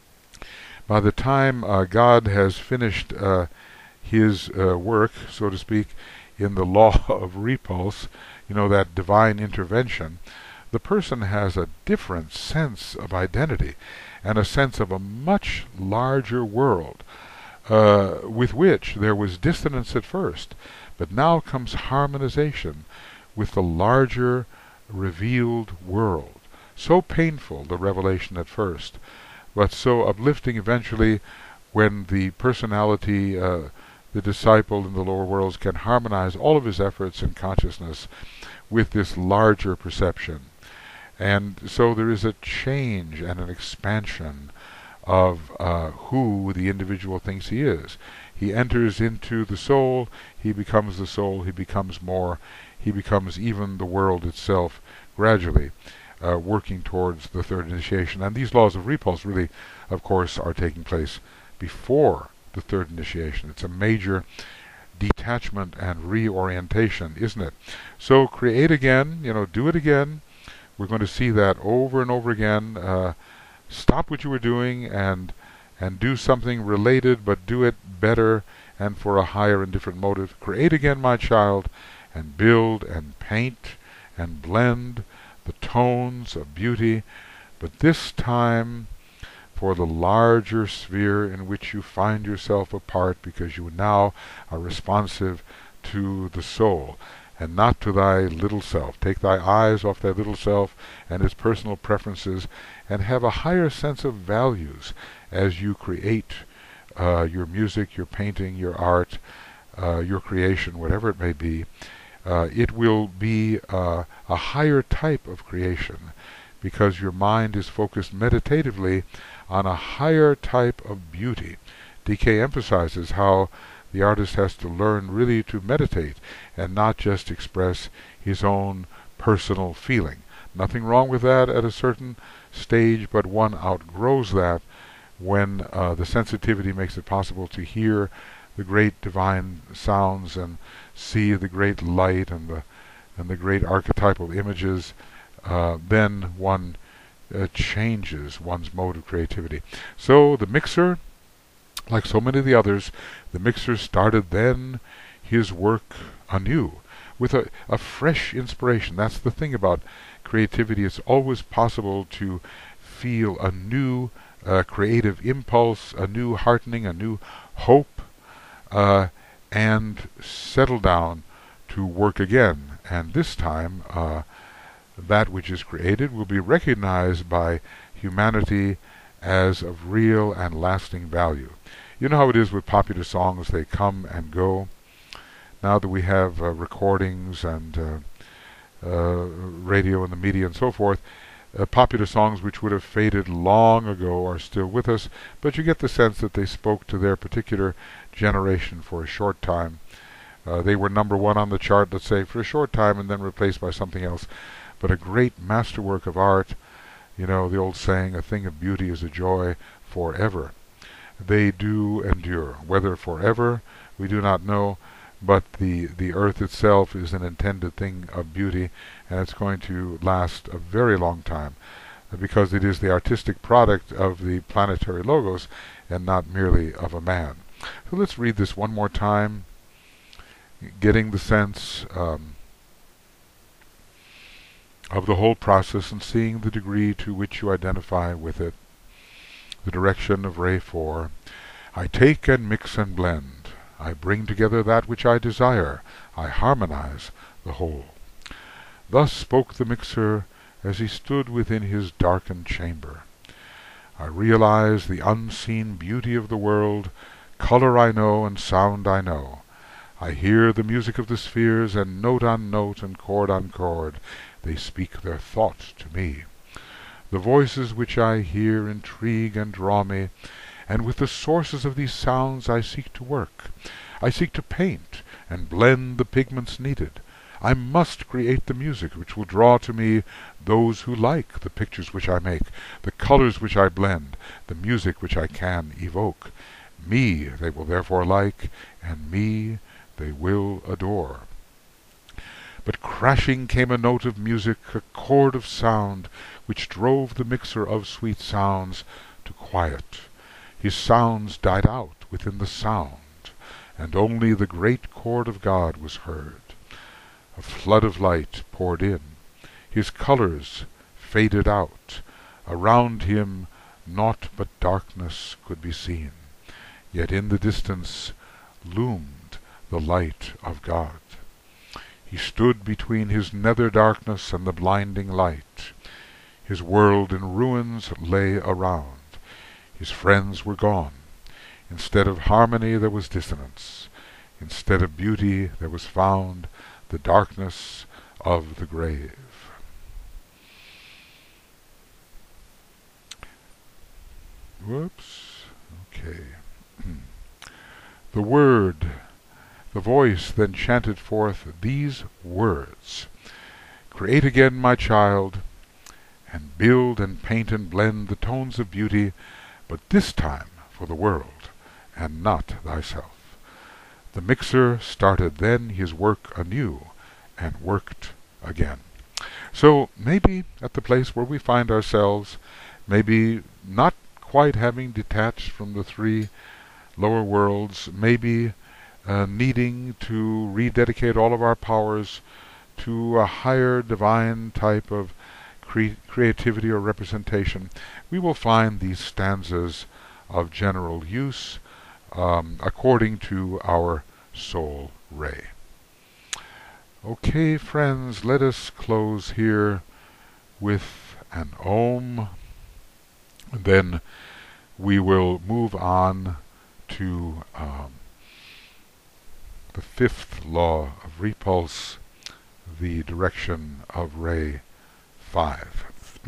Speaker 1: By the time uh, God has finished uh, his uh, work, so to speak, in the law of repulse, you know, that divine intervention, the person has a different sense of identity and a sense of a much larger world, uh, with which there was dissonance at first, but now comes harmonization with the larger revealed world. So painful, the revelation at first, but so uplifting eventually when the personality, uh, the disciple in the lower worlds, can harmonize all of his efforts and consciousness with this larger perception. And so there is a change and an expansion of uh, who the individual thinks he is. He enters into the soul, he becomes the soul, he becomes more, he becomes even the world itself gradually, uh, working towards the third initiation. And these laws of repulse really, of course, are taking place before the third initiation. It's a major detachment and reorientation, isn't it? So create again, you know, do it again. We're going to see that over and over again. Uh, stop what you were doing and and do something related, but do it better and for a higher and different motive. Create again, my child, and build and paint and blend the tones of beauty, but this time for the larger sphere in which you find yourself a part, because you now are responsive to the soul and not to thy little self. Take thy eyes off thy little self and its personal preferences, and have a higher sense of values as you create uh, your music, your painting, your art, uh, your creation, whatever it may be. Uh, it will be uh, a higher type of creation, because your mind is focused meditatively on a higher type of beauty. D K emphasizes how the artist has to learn really to meditate and not just express his own personal feeling. Nothing wrong with that at a certain stage, but one outgrows that when uh, the sensitivity makes it possible to hear the great divine sounds and see the great light and the and the great archetypal images. Uh, then one uh, changes one's mode of creativity. So the mixer, like so many of the others, the mixer started then his work anew with a, a fresh inspiration. That's the thing about creativity. It's always possible to feel a new uh, creative impulse, a new heartening, a new hope, uh, and settle down to work again. And this time, uh, that which is created will be recognized by humanity as of real and lasting value. You know how it is with popular songs, they come and go. Now that we have uh, recordings and uh, uh, radio and the media and so forth, uh, popular songs which would have faded long ago are still with us, but you get the sense that they spoke to their particular generation for a short time. Uh, they were number one on the chart, let's say, for a short time, and then replaced by something else. But a great masterwork of art, you know, the old saying, a thing of beauty is a joy forever. They do endure. Whether forever, we do not know, but the, the earth itself is an intended thing of beauty, and it's going to last a very long time, because it is the artistic product of the planetary logos and not merely of a man. So let's read this one more time, getting the sense um, of the whole process and seeing the degree to which you identify with it. The direction of Ray four. I take and mix and blend. I bring together that which I desire. I harmonize the whole. Thus spoke the mixer as he stood within his darkened chamber. I realize the unseen beauty of the world. Color I know and sound I know. I hear the music of the spheres, and note on note and chord on chord they speak their thought to me. The voices which I hear intrigue and draw me, and with the sources of these sounds I seek to work. I seek to paint and blend the pigments needed. I must create the music which will draw to me those who like the pictures which I make, the colors which I blend, the music which I can evoke. Me they will therefore like, and me they will adore. But crashing came a note of music, a chord of sound, which drove the mixer of sweet sounds to quiet. His sounds died out within the sound, and only the great chord of God was heard. A flood of light poured in. His colors faded out. Around him naught but darkness could be seen. Yet in the distance loomed the light of God. He stood between his nether darkness and the blinding light. His world in ruins lay around. His friends were gone. Instead of harmony there was dissonance. Instead of beauty there was found the darkness of the grave. Whoops. Okay. The word, the voice then chanted forth these words. Create again, my child, and build and paint and blend the tones of beauty, but this time for the world, and not thyself. The mixer started then his work anew, and worked again. So maybe at the place where we find ourselves, maybe not quite having detached from the three lower worlds, maybe uh, needing to rededicate all of our powers to a higher divine type of cre- creativity or representation, we will find these stanzas of general use um, according to our soul ray. Okay, friends, let us close here with an Om. And then we will move on to um, the fifth law of repulse, the direction of ray five.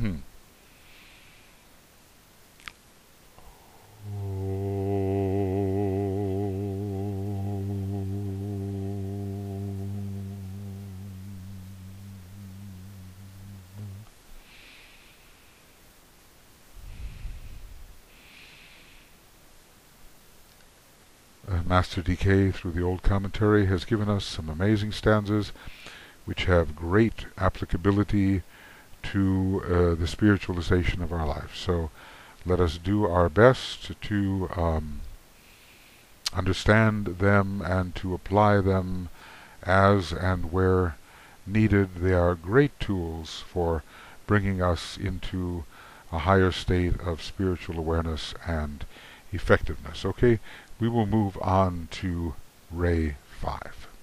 Speaker 1: Uh, Master D K, through the old commentary, has given us some amazing stanzas which have great applicability to uh, the spiritualization of our life. So let us do our best to um, understand them and to apply them as and where needed. They are great tools for bringing us into a higher state of spiritual awareness and effectiveness. Okay, we will move on to ray five.